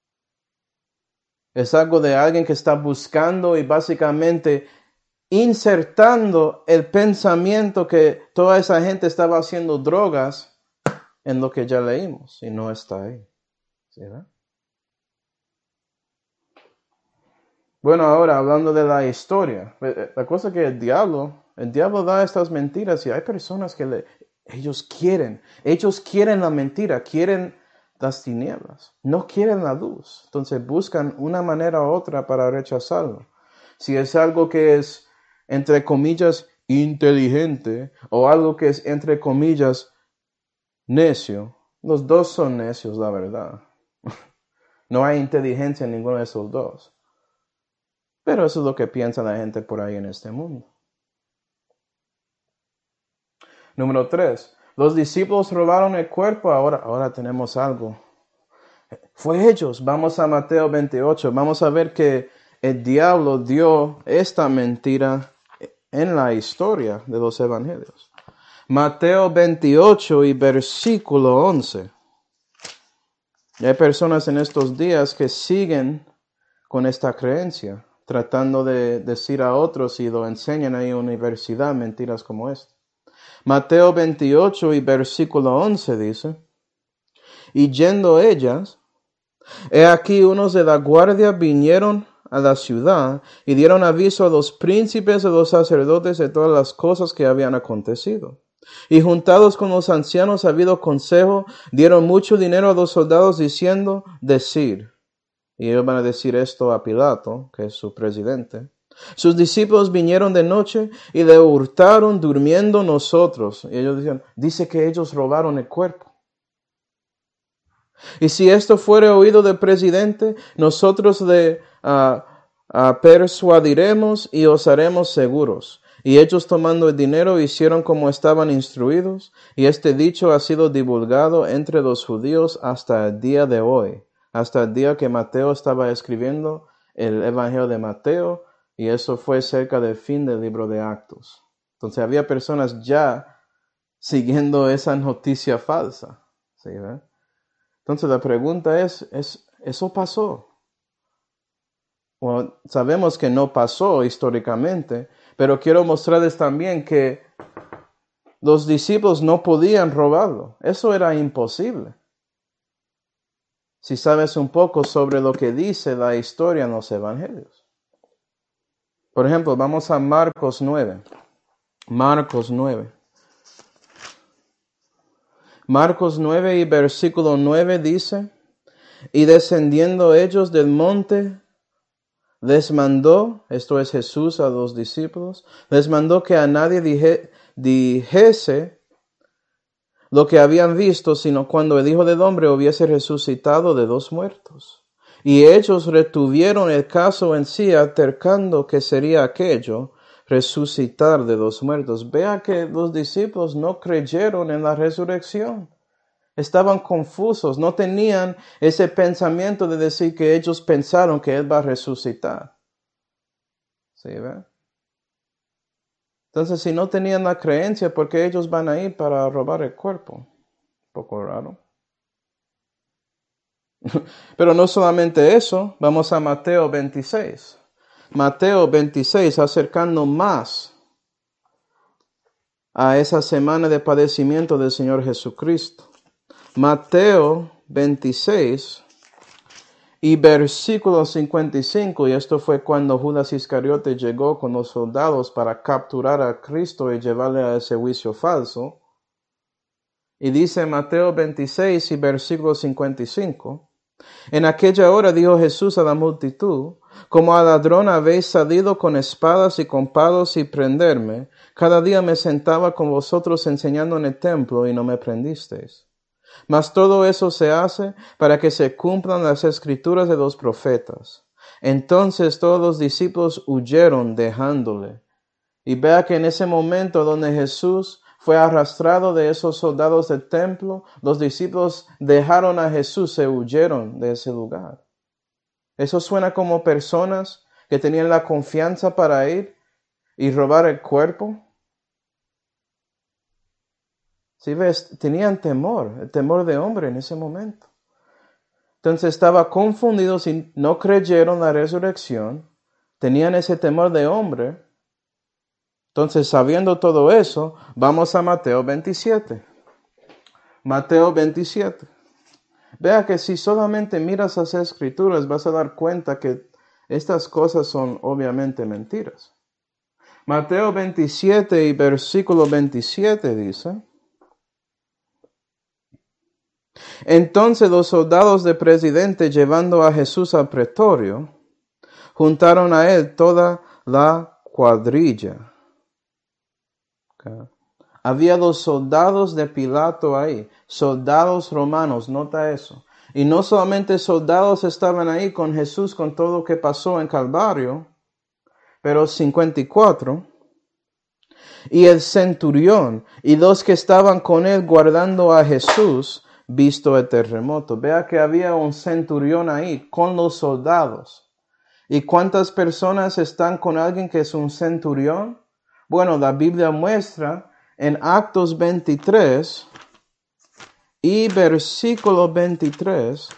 Es algo de alguien que está buscando y básicamente insertando el pensamiento que toda esa gente estaba haciendo drogas en lo que ya leímos y no está ahí. ¿Sí, verdad? Bueno, ahora hablando de la historia, la cosa que el diablo, el diablo da estas mentiras y hay personas que le, ellos quieren, ellos quieren la mentira, quieren las tinieblas, no quieren la luz. Entonces buscan una manera u otra para rechazarlo. Si es algo que es, entre comillas, inteligente o algo que es, entre comillas, necio, los dos son necios, la verdad. No hay inteligencia en ninguno de esos dos. Pero eso es lo que piensa la gente por ahí en este mundo. Número tres. Los discípulos robaron el cuerpo. Ahora, ahora tenemos algo. Fue ellos. Vamos a Mateo veintiocho. Vamos a ver que el diablo dio esta mentira en la historia de los evangelios. Mateo veintiocho y versículo once. Y hay personas en estos días que siguen con esta creencia, tratando de decir a otros y lo enseñan ahí en la universidad mentiras como esta. Mateo veintiocho y versículo once dice, y yendo ellas, he aquí unos de la guardia vinieron a la ciudad y dieron aviso a los príncipes y los sacerdotes de todas las cosas que habían acontecido. Y juntados con los ancianos, habido consejo, dieron mucho dinero a los soldados diciendo, decir. Y ellos van a decir esto a Pilato, que es su presidente. Sus discípulos vinieron de noche y le hurtaron durmiendo nosotros. Y ellos decían, dice que ellos robaron el cuerpo. Y si esto fuere oído del presidente, nosotros le uh, uh, persuadiremos y os haremos seguros. Y ellos tomando el dinero hicieron como estaban instruidos. Y este dicho ha sido divulgado entre los judíos hasta el día de hoy. Hasta el día que Mateo estaba escribiendo el Evangelio de Mateo, y eso fue cerca del fin del libro de Actos. Entonces había personas ya siguiendo esa noticia falsa. ¿Sí, verdad? Entonces la pregunta es, es ¿eso pasó? Bueno, sabemos que no pasó históricamente, pero quiero mostrarles también que los discípulos no podían robarlo. Eso era imposible. Si sabes un poco sobre lo que dice la historia en los evangelios. Por ejemplo, vamos a Marcos nueve. Marcos nueve. Marcos nueve y versículo nueve dice, Y descendiendo ellos del monte, les mandó, esto es Jesús a los discípulos, les mandó que a nadie dije, dijese lo que habían visto, sino cuando el Hijo del Hombre hubiese resucitado de los muertos. Y ellos retuvieron el caso en sí, altercando que sería aquello, resucitar de los muertos. Vea que los discípulos no creyeron en la resurrección. Estaban confusos, no tenían ese pensamiento de decir que ellos pensaron que Él va a resucitar. ¿Sí, ve? Entonces, si no tenían la creencia, ¿por qué ellos van a ir para robar el cuerpo? Un poco raro. Pero no solamente eso, vamos a Mateo veintiséis. Mateo veintiséis, acercando más a esa semana de padecimiento del Señor Jesucristo. Mateo veintiséis y versículo cincuenta y cinco, y esto fue cuando Judas Iscariote llegó con los soldados para capturar a Cristo y llevarle a ese juicio falso. Y dice Mateo veintiséis y versículo cincuenta y cinco, en aquella hora dijo Jesús a la multitud, como a ladrón habéis salido con espadas y con palos y prenderme, cada día me sentaba con vosotros enseñando en el templo y no me prendisteis. Mas todo eso se hace para que se cumplan las escrituras de los profetas. Entonces todos los discípulos huyeron dejándole. Y vea que en ese momento donde Jesús fue arrastrado de esos soldados del templo, los discípulos dejaron a Jesús, se huyeron de ese lugar. Eso suena como personas que tenían la confianza para ir y robar el cuerpo. Si ves, tenían temor, el temor de hombre en ese momento. Entonces estaba confundidos y no creyeron la resurrección, tenían ese temor de hombre. Entonces, sabiendo todo eso, vamos a Mateo veintisiete. Mateo veintisiete. Vea que si solamente miras las escrituras, vas a dar cuenta que estas cosas son obviamente mentiras. Mateo veintisiete y versículo veintisiete dice, entonces los soldados del presidente, llevando a Jesús al pretorio, juntaron a él toda la cuadrilla. Okay. Había dos soldados de Pilato ahí, soldados romanos, nota eso. Y no solamente soldados estaban ahí con Jesús, con todo lo que pasó en Calvario, pero cincuenta y cuatro, y el centurión, y los que estaban con él guardando a Jesús, visto el terremoto. Vea que había un centurión ahí con los soldados. ¿Y cuántas personas están con alguien que es un centurión? Bueno, la Biblia muestra en Actos veintitrés y versículo veintitrés.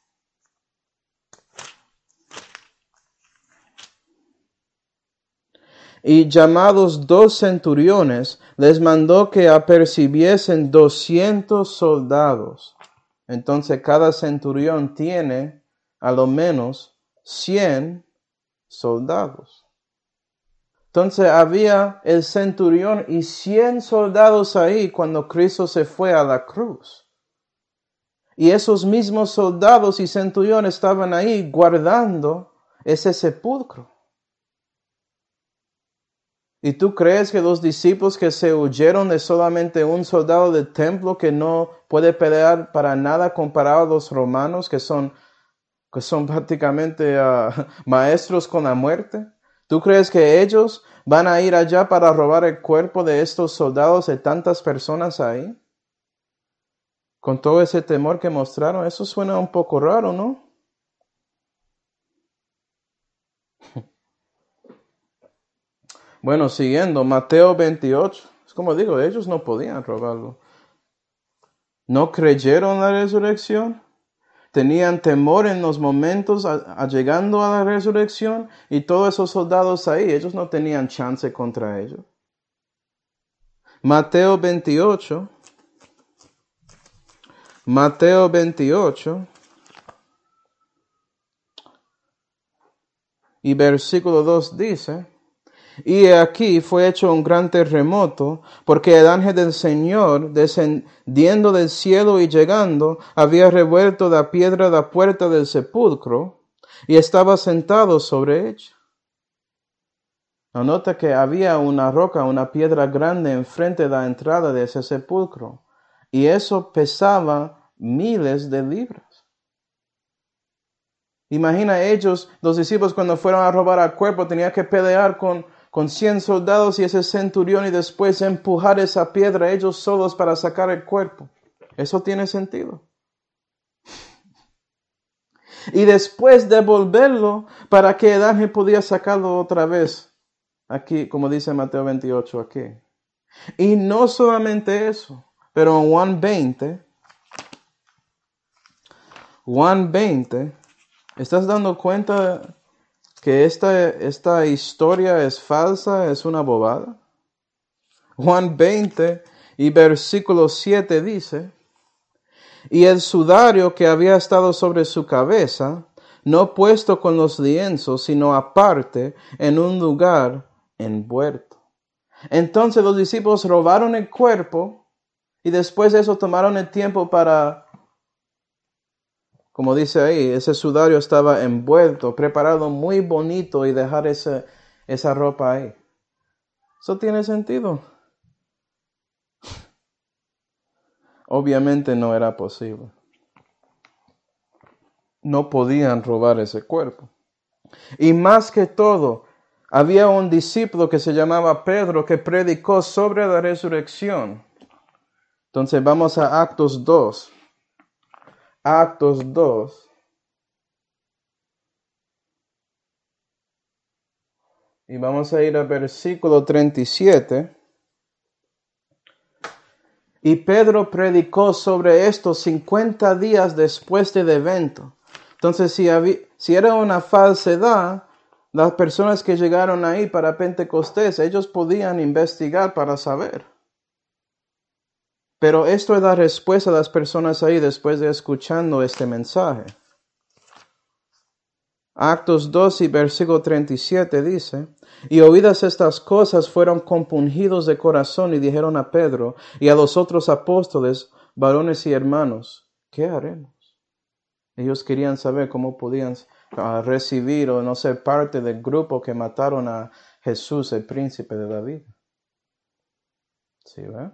Y llamados dos centuriones, les mandó que apercibiesen doscientos soldados. Entonces cada centurión tiene a lo menos cien soldados. Entonces había el centurión y cien soldados ahí cuando Cristo se fue a la cruz. Y esos mismos soldados y centuriones estaban ahí guardando ese sepulcro. ¿Y tú crees que los discípulos que se huyeron de solamente un soldado del templo que no puede pelear para nada comparado a los romanos que son, que son prácticamente uh, maestros con la muerte? ¿Tú crees que ellos van a ir allá para robar el cuerpo de estos soldados de tantas personas ahí? Con todo ese temor que mostraron, eso suena un poco raro, ¿no? Bueno, siguiendo, Mateo veintiocho. Es como digo, ellos no podían robarlo. ¿No creyeron la resurrección? Tenían temor en los momentos a, a llegando a la resurrección y todos esos soldados ahí, ellos no tenían chance contra ellos. Mateo veintiocho. Mateo veintiocho. Y versículo dos dice, Y aquí fue hecho un gran terremoto, porque el ángel del Señor, descendiendo del cielo y llegando, había revuelto la piedra de la puerta del sepulcro, y estaba sentado sobre ella. Nota que había una roca, una piedra grande enfrente de la entrada de ese sepulcro, y eso pesaba miles de libras. Imagina ellos, los discípulos, cuando fueron a robar al cuerpo, tenían que pelear con, con cien soldados y ese centurión y después empujar esa piedra ellos solos para sacar el cuerpo. Eso tiene sentido. Y después devolverlo para que el ángel podía sacarlo otra vez. Aquí, como dice Mateo veintiocho, aquí. Y no solamente eso, pero en Juan veinte, Juan veinte, ¿estás dando cuenta que esta, esta historia es falsa, es una bobada? Juan veinte y versículo siete dice, y el sudario que había estado sobre su cabeza, no puesto con los lienzos, sino aparte, en un lugar envuelto. Entonces los discípulos robaron el cuerpo y después de eso tomaron el tiempo para, como dice ahí, ese sudario estaba envuelto, preparado muy bonito y dejar ese, esa ropa ahí. ¿Eso tiene sentido? Obviamente no era posible. No podían robar ese cuerpo. Y más que todo, había un discípulo que se llamaba Pedro que predicó sobre la resurrección. Entonces vamos a Actos dos. Actos dos. Y vamos a ir al versículo treinta y siete. Y Pedro predicó sobre esto cincuenta días después del evento. Entonces, si, había, si era una falsedad, las personas que llegaron ahí para Pentecostés, ellos podían investigar para saber. Pero esto es la respuesta de las personas ahí después de escuchando este mensaje. Actos dos y versículo treinta y siete dice, y oídas estas cosas fueron compungidos de corazón y dijeron a Pedro y a los otros apóstoles, varones y hermanos, ¿qué haremos? Ellos querían saber cómo podían uh, recibir o no ser parte del grupo que mataron a Jesús, el príncipe de David. ¿Sí, ve?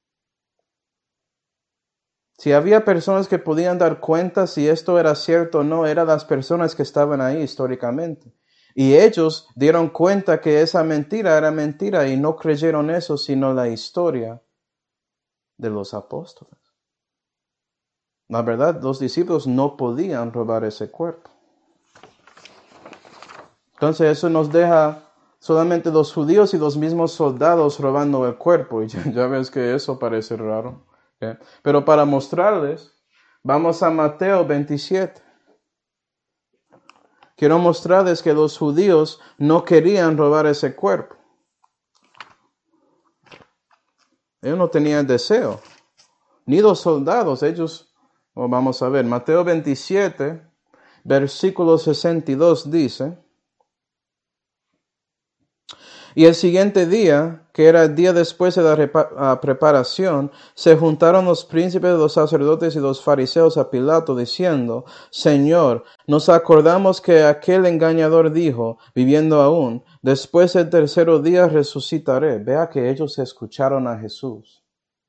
Si había personas que podían dar cuenta si esto era cierto o no, eran las personas que estaban ahí históricamente. Y ellos dieron cuenta que esa mentira era mentira y no creyeron eso, sino la historia de los apóstoles. La verdad, los discípulos no podían robar ese cuerpo. Entonces eso nos deja solamente los judíos y los mismos soldados robando el cuerpo. Y ya, ya ves que eso parece raro. ¿Okay? Pero para mostrarles, vamos a Mateo veintisiete. Quiero mostrarles que los judíos no querían robar ese cuerpo. Ellos no tenían deseo. Ni los soldados, ellos... Oh, vamos a ver, Mateo veintisiete, versículo sesenta y dos dice, y el siguiente día, que era el día después de la repa- preparación, se juntaron los príncipes, los sacerdotes y los fariseos a Pilato, diciendo, Señor, nos acordamos que aquel engañador dijo, viviendo aún, después del tercer día resucitaré. Vea que ellos escucharon a Jesús.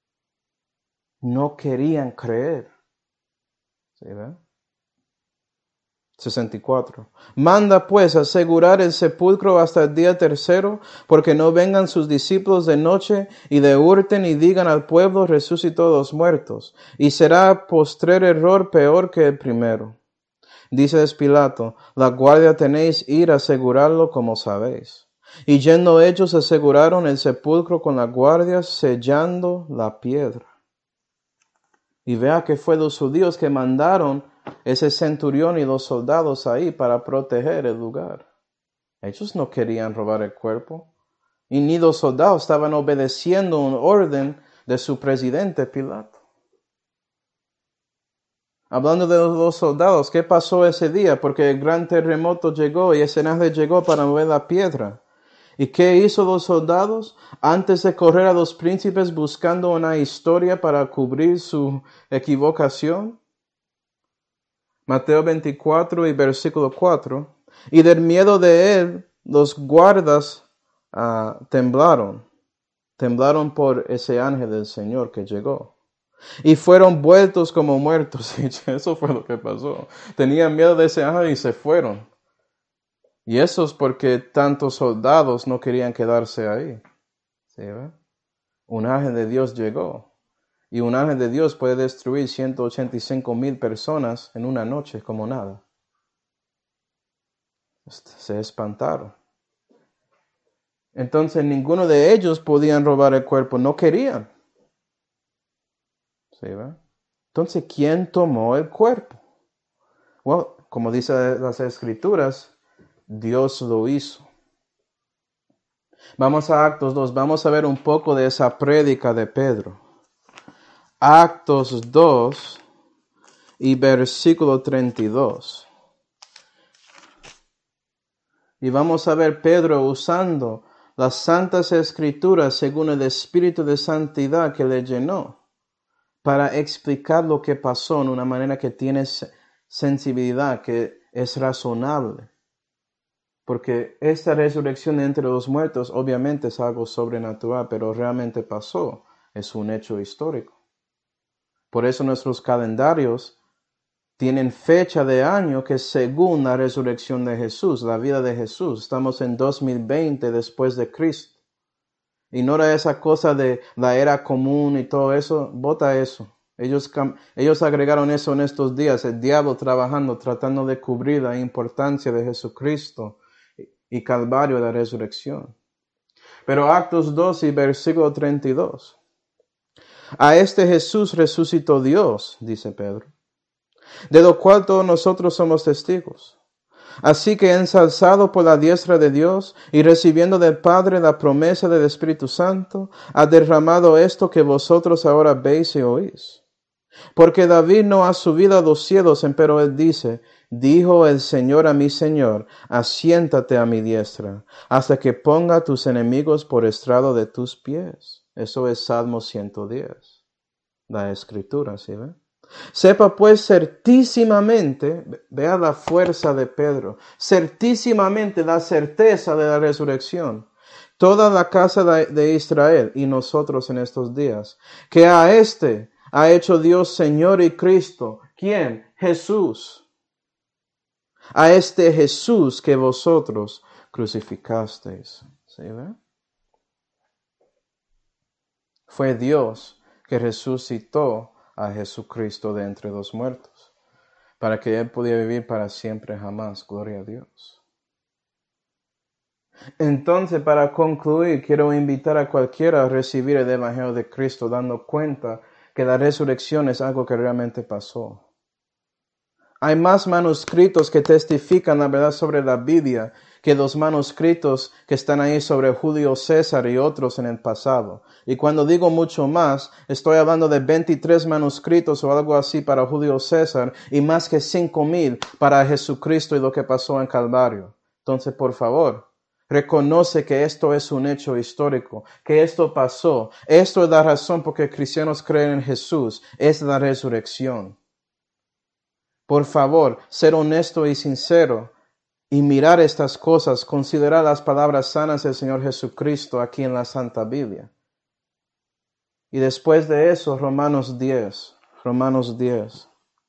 No querían creer. ¿Sí, ve? sesenta y cuatro. Manda pues asegurar el sepulcro hasta el día tercero, porque no vengan sus discípulos de noche y de hurten y digan al pueblo, resucitó los muertos, y será postrer error peor que el primero. Dice Pilato, la guardia tenéis ir a asegurarlo como sabéis. Y yendo ellos aseguraron el sepulcro con la guardia, sellando la piedra. Y vea que fue los judíos que mandaron ese centurión y los soldados ahí para proteger el lugar. Ellos no querían robar el cuerpo. Y ni los soldados estaban obedeciendo un orden de su presidente Pilato. Hablando de los soldados, ¿qué pasó ese día? Porque el gran terremoto llegó y ese ángel llegó para mover la piedra. ¿Y qué hizo los soldados? Antes de correr a los príncipes buscando una historia para cubrir su equivocación. Mateo veinticuatro y versículo cuatro. Y del miedo de él, los guardas uh, temblaron. Temblaron por ese ángel del Señor que llegó. Y fueron vueltos como muertos. Y eso fue lo que pasó. Tenían miedo de ese ángel y se fueron. Y eso es porque tantos soldados no querían quedarse ahí. ¿Sí, ve? Un ángel de Dios llegó. Y un ángel de Dios puede destruir ciento ochenta y cinco mil personas en una noche como nada. Se espantaron. Entonces ninguno de ellos podían robar el cuerpo. No querían. ¿Sí, ve? Entonces, ¿quién tomó el cuerpo? Bueno, como dice las Escrituras, Dios lo hizo. Vamos a Actos dos, vamos a ver un poco de esa prédica de Pedro. Actos dos y versículo treinta y dos. Y vamos a ver Pedro usando las santas escrituras según el Espíritu de Santidad que le llenó para explicar lo que pasó en una manera que tiene sensibilidad, que es razonable. Porque esta resurrección de entre los muertos obviamente es algo sobrenatural, pero realmente pasó. Es un hecho histórico. Por eso nuestros calendarios tienen fecha de año que es según la resurrección de Jesús, la vida de Jesús. Estamos en dos mil veinte después de Cristo. Ignora esa cosa de la era común y todo eso. Bota eso. Ellos, ellos agregaron eso en estos días. El diablo trabajando, tratando de cubrir la importancia de Jesucristo y Calvario de la resurrección. Pero Actos dos y versículo treinta y dos. A este Jesús resucitó Dios, dice Pedro, de lo cual todos nosotros somos testigos. Así que ensalzado por la diestra de Dios y recibiendo del Padre la promesa del Espíritu Santo, ha derramado esto que vosotros ahora veis y oís. Porque David no ha subido a los cielos, empero él dice, dijo el Señor a mi Señor, asiéntate a mi diestra, hasta que ponga a tus enemigos por estrado de tus pies. Eso es Salmo ciento diez. La Escritura, ¿sí ve? Sepa pues certísimamente, vea la fuerza de Pedro, certísimamente la certeza de la resurrección, toda la casa de Israel y nosotros en estos días, que a este ha hecho Dios Señor y Cristo. ¿Quién? Jesús. A este Jesús que vosotros crucificasteis. ¿Sí ve? Fue Dios que resucitó a Jesucristo de entre los muertos, para que Él pudiera vivir para siempre jamás. Gloria a Dios. Entonces, para concluir, quiero invitar a cualquiera a recibir el Evangelio de Cristo, dando cuenta que la resurrección es algo que realmente pasó. Hay más manuscritos que testifican la verdad sobre la Biblia que los manuscritos que están ahí sobre Julio César y otros en el pasado. Y cuando digo mucho más, estoy hablando de veintitrés manuscritos o algo así para Julio César y más que cinco mil para Jesucristo y lo que pasó en Calvario. Entonces, por favor, reconoce que esto es un hecho histórico, que esto pasó. Esto es la razón por que cristianos creen en Jesús, es la resurrección. Por favor, ser honesto y sincero y mirar estas cosas, considerar las palabras sanas del Señor Jesucristo aquí en la Santa Biblia. Y después de eso, Romanos diez, Romanos diez.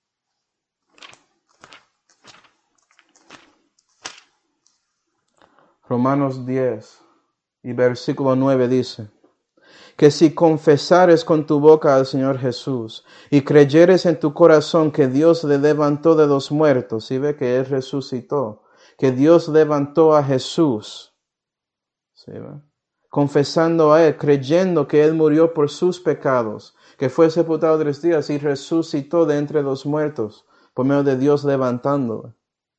Romanos diez y versículo nueve dice, que si confesares con tu boca al Señor Jesús y creyeres en tu corazón que Dios le levantó de los muertos, y ve que Él resucitó, que Dios levantó a Jesús, ¿sí ve? Confesando a Él, creyendo que Él murió por sus pecados, que fue sepultado tres días y resucitó de entre los muertos, por medio de Dios levantándolo,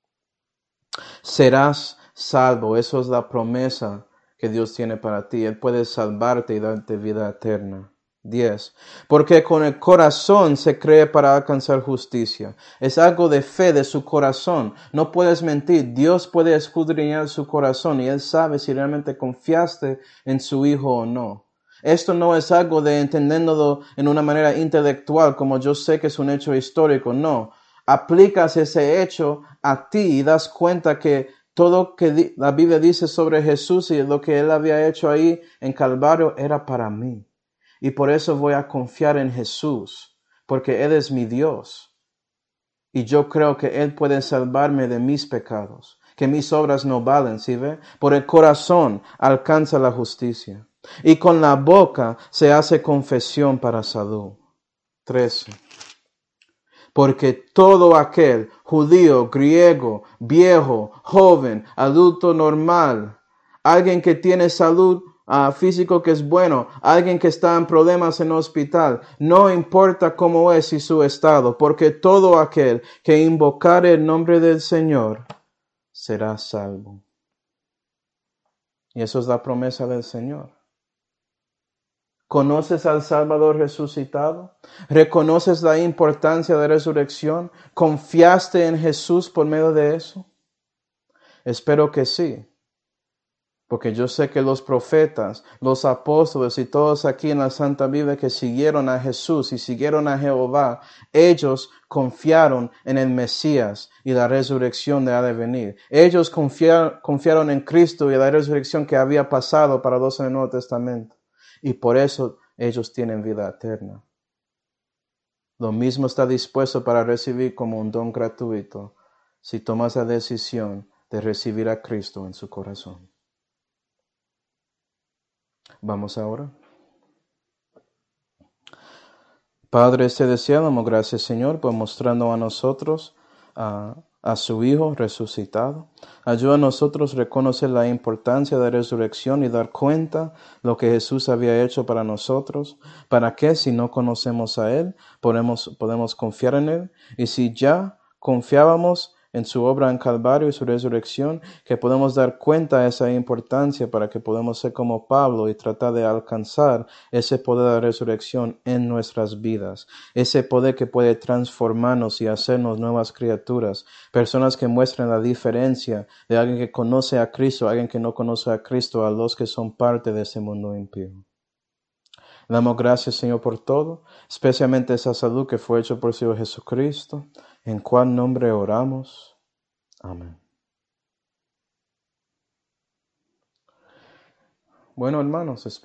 serás salvo. Eso es la promesa que Dios tiene para ti. Él puede salvarte y darte vida eterna. diez. Porque con el corazón se cree para alcanzar justicia. Es algo de fe de su corazón. No puedes mentir. Dios puede escudriñar su corazón y Él sabe si realmente confiaste en su Hijo o no. Esto no es algo de entendiéndolo en una manera intelectual, como yo sé que es un hecho histórico. No. Aplicas ese hecho a ti y das cuenta que todo lo que la Biblia dice sobre Jesús y lo que Él había hecho ahí en Calvario era para mí. Y por eso voy a confiar en Jesús, porque Él es mi Dios. Y yo creo que Él puede salvarme de mis pecados, que mis obras no valen, ¿sí ve? Por el corazón alcanza la justicia. Y con la boca se hace confesión para salud. trece. Porque todo aquel, judío, griego, viejo, joven, adulto normal, alguien que tiene salud uh, físico que es bueno, alguien que está en problemas en el hospital, no importa cómo es y su estado, porque todo aquel que invocare el nombre del Señor será salvo. Y eso es la promesa del Señor. ¿Conoces al Salvador resucitado? ¿Reconoces la importancia de la resurrección? ¿Confiaste en Jesús por medio de eso? Espero que sí, porque yo sé que los profetas, los apóstoles y todos aquí en la Santa Biblia que siguieron a Jesús y siguieron a Jehová, ellos confiaron en el Mesías y la resurrección de ha de venir. Ellos confiaron, confiaron en Cristo y la resurrección que había pasado para los en el Nuevo Testamento. Y por eso ellos tienen vida eterna. Lo mismo está dispuesto para recibir como un don gratuito si tomas la decisión de recibir a Cristo en su corazón. Vamos ahora. Padre celestial, damos gracias, Señor, por mostrando a nosotros a, a su Hijo resucitado. Ayuda a nosotros a reconocer la importancia de la resurrección y dar cuenta lo que Jesús había hecho para nosotros, para que si no conocemos a Él, podemos, podemos confiar en Él. Y si ya confiábamos en su obra en Calvario y su resurrección, que podemos dar cuenta de esa importancia para que podamos ser como Pablo y tratar de alcanzar ese poder de la resurrección en nuestras vidas, ese poder que puede transformarnos y hacernos nuevas criaturas, personas que muestren la diferencia de alguien que conoce a Cristo, alguien que no conoce a Cristo, a los que son parte de ese mundo impío. Le damos gracias, Señor, por todo, especialmente esa salud que fue hecha por su Hijo Jesucristo, en cual nombre oramos. Amén. Bueno, hermanos,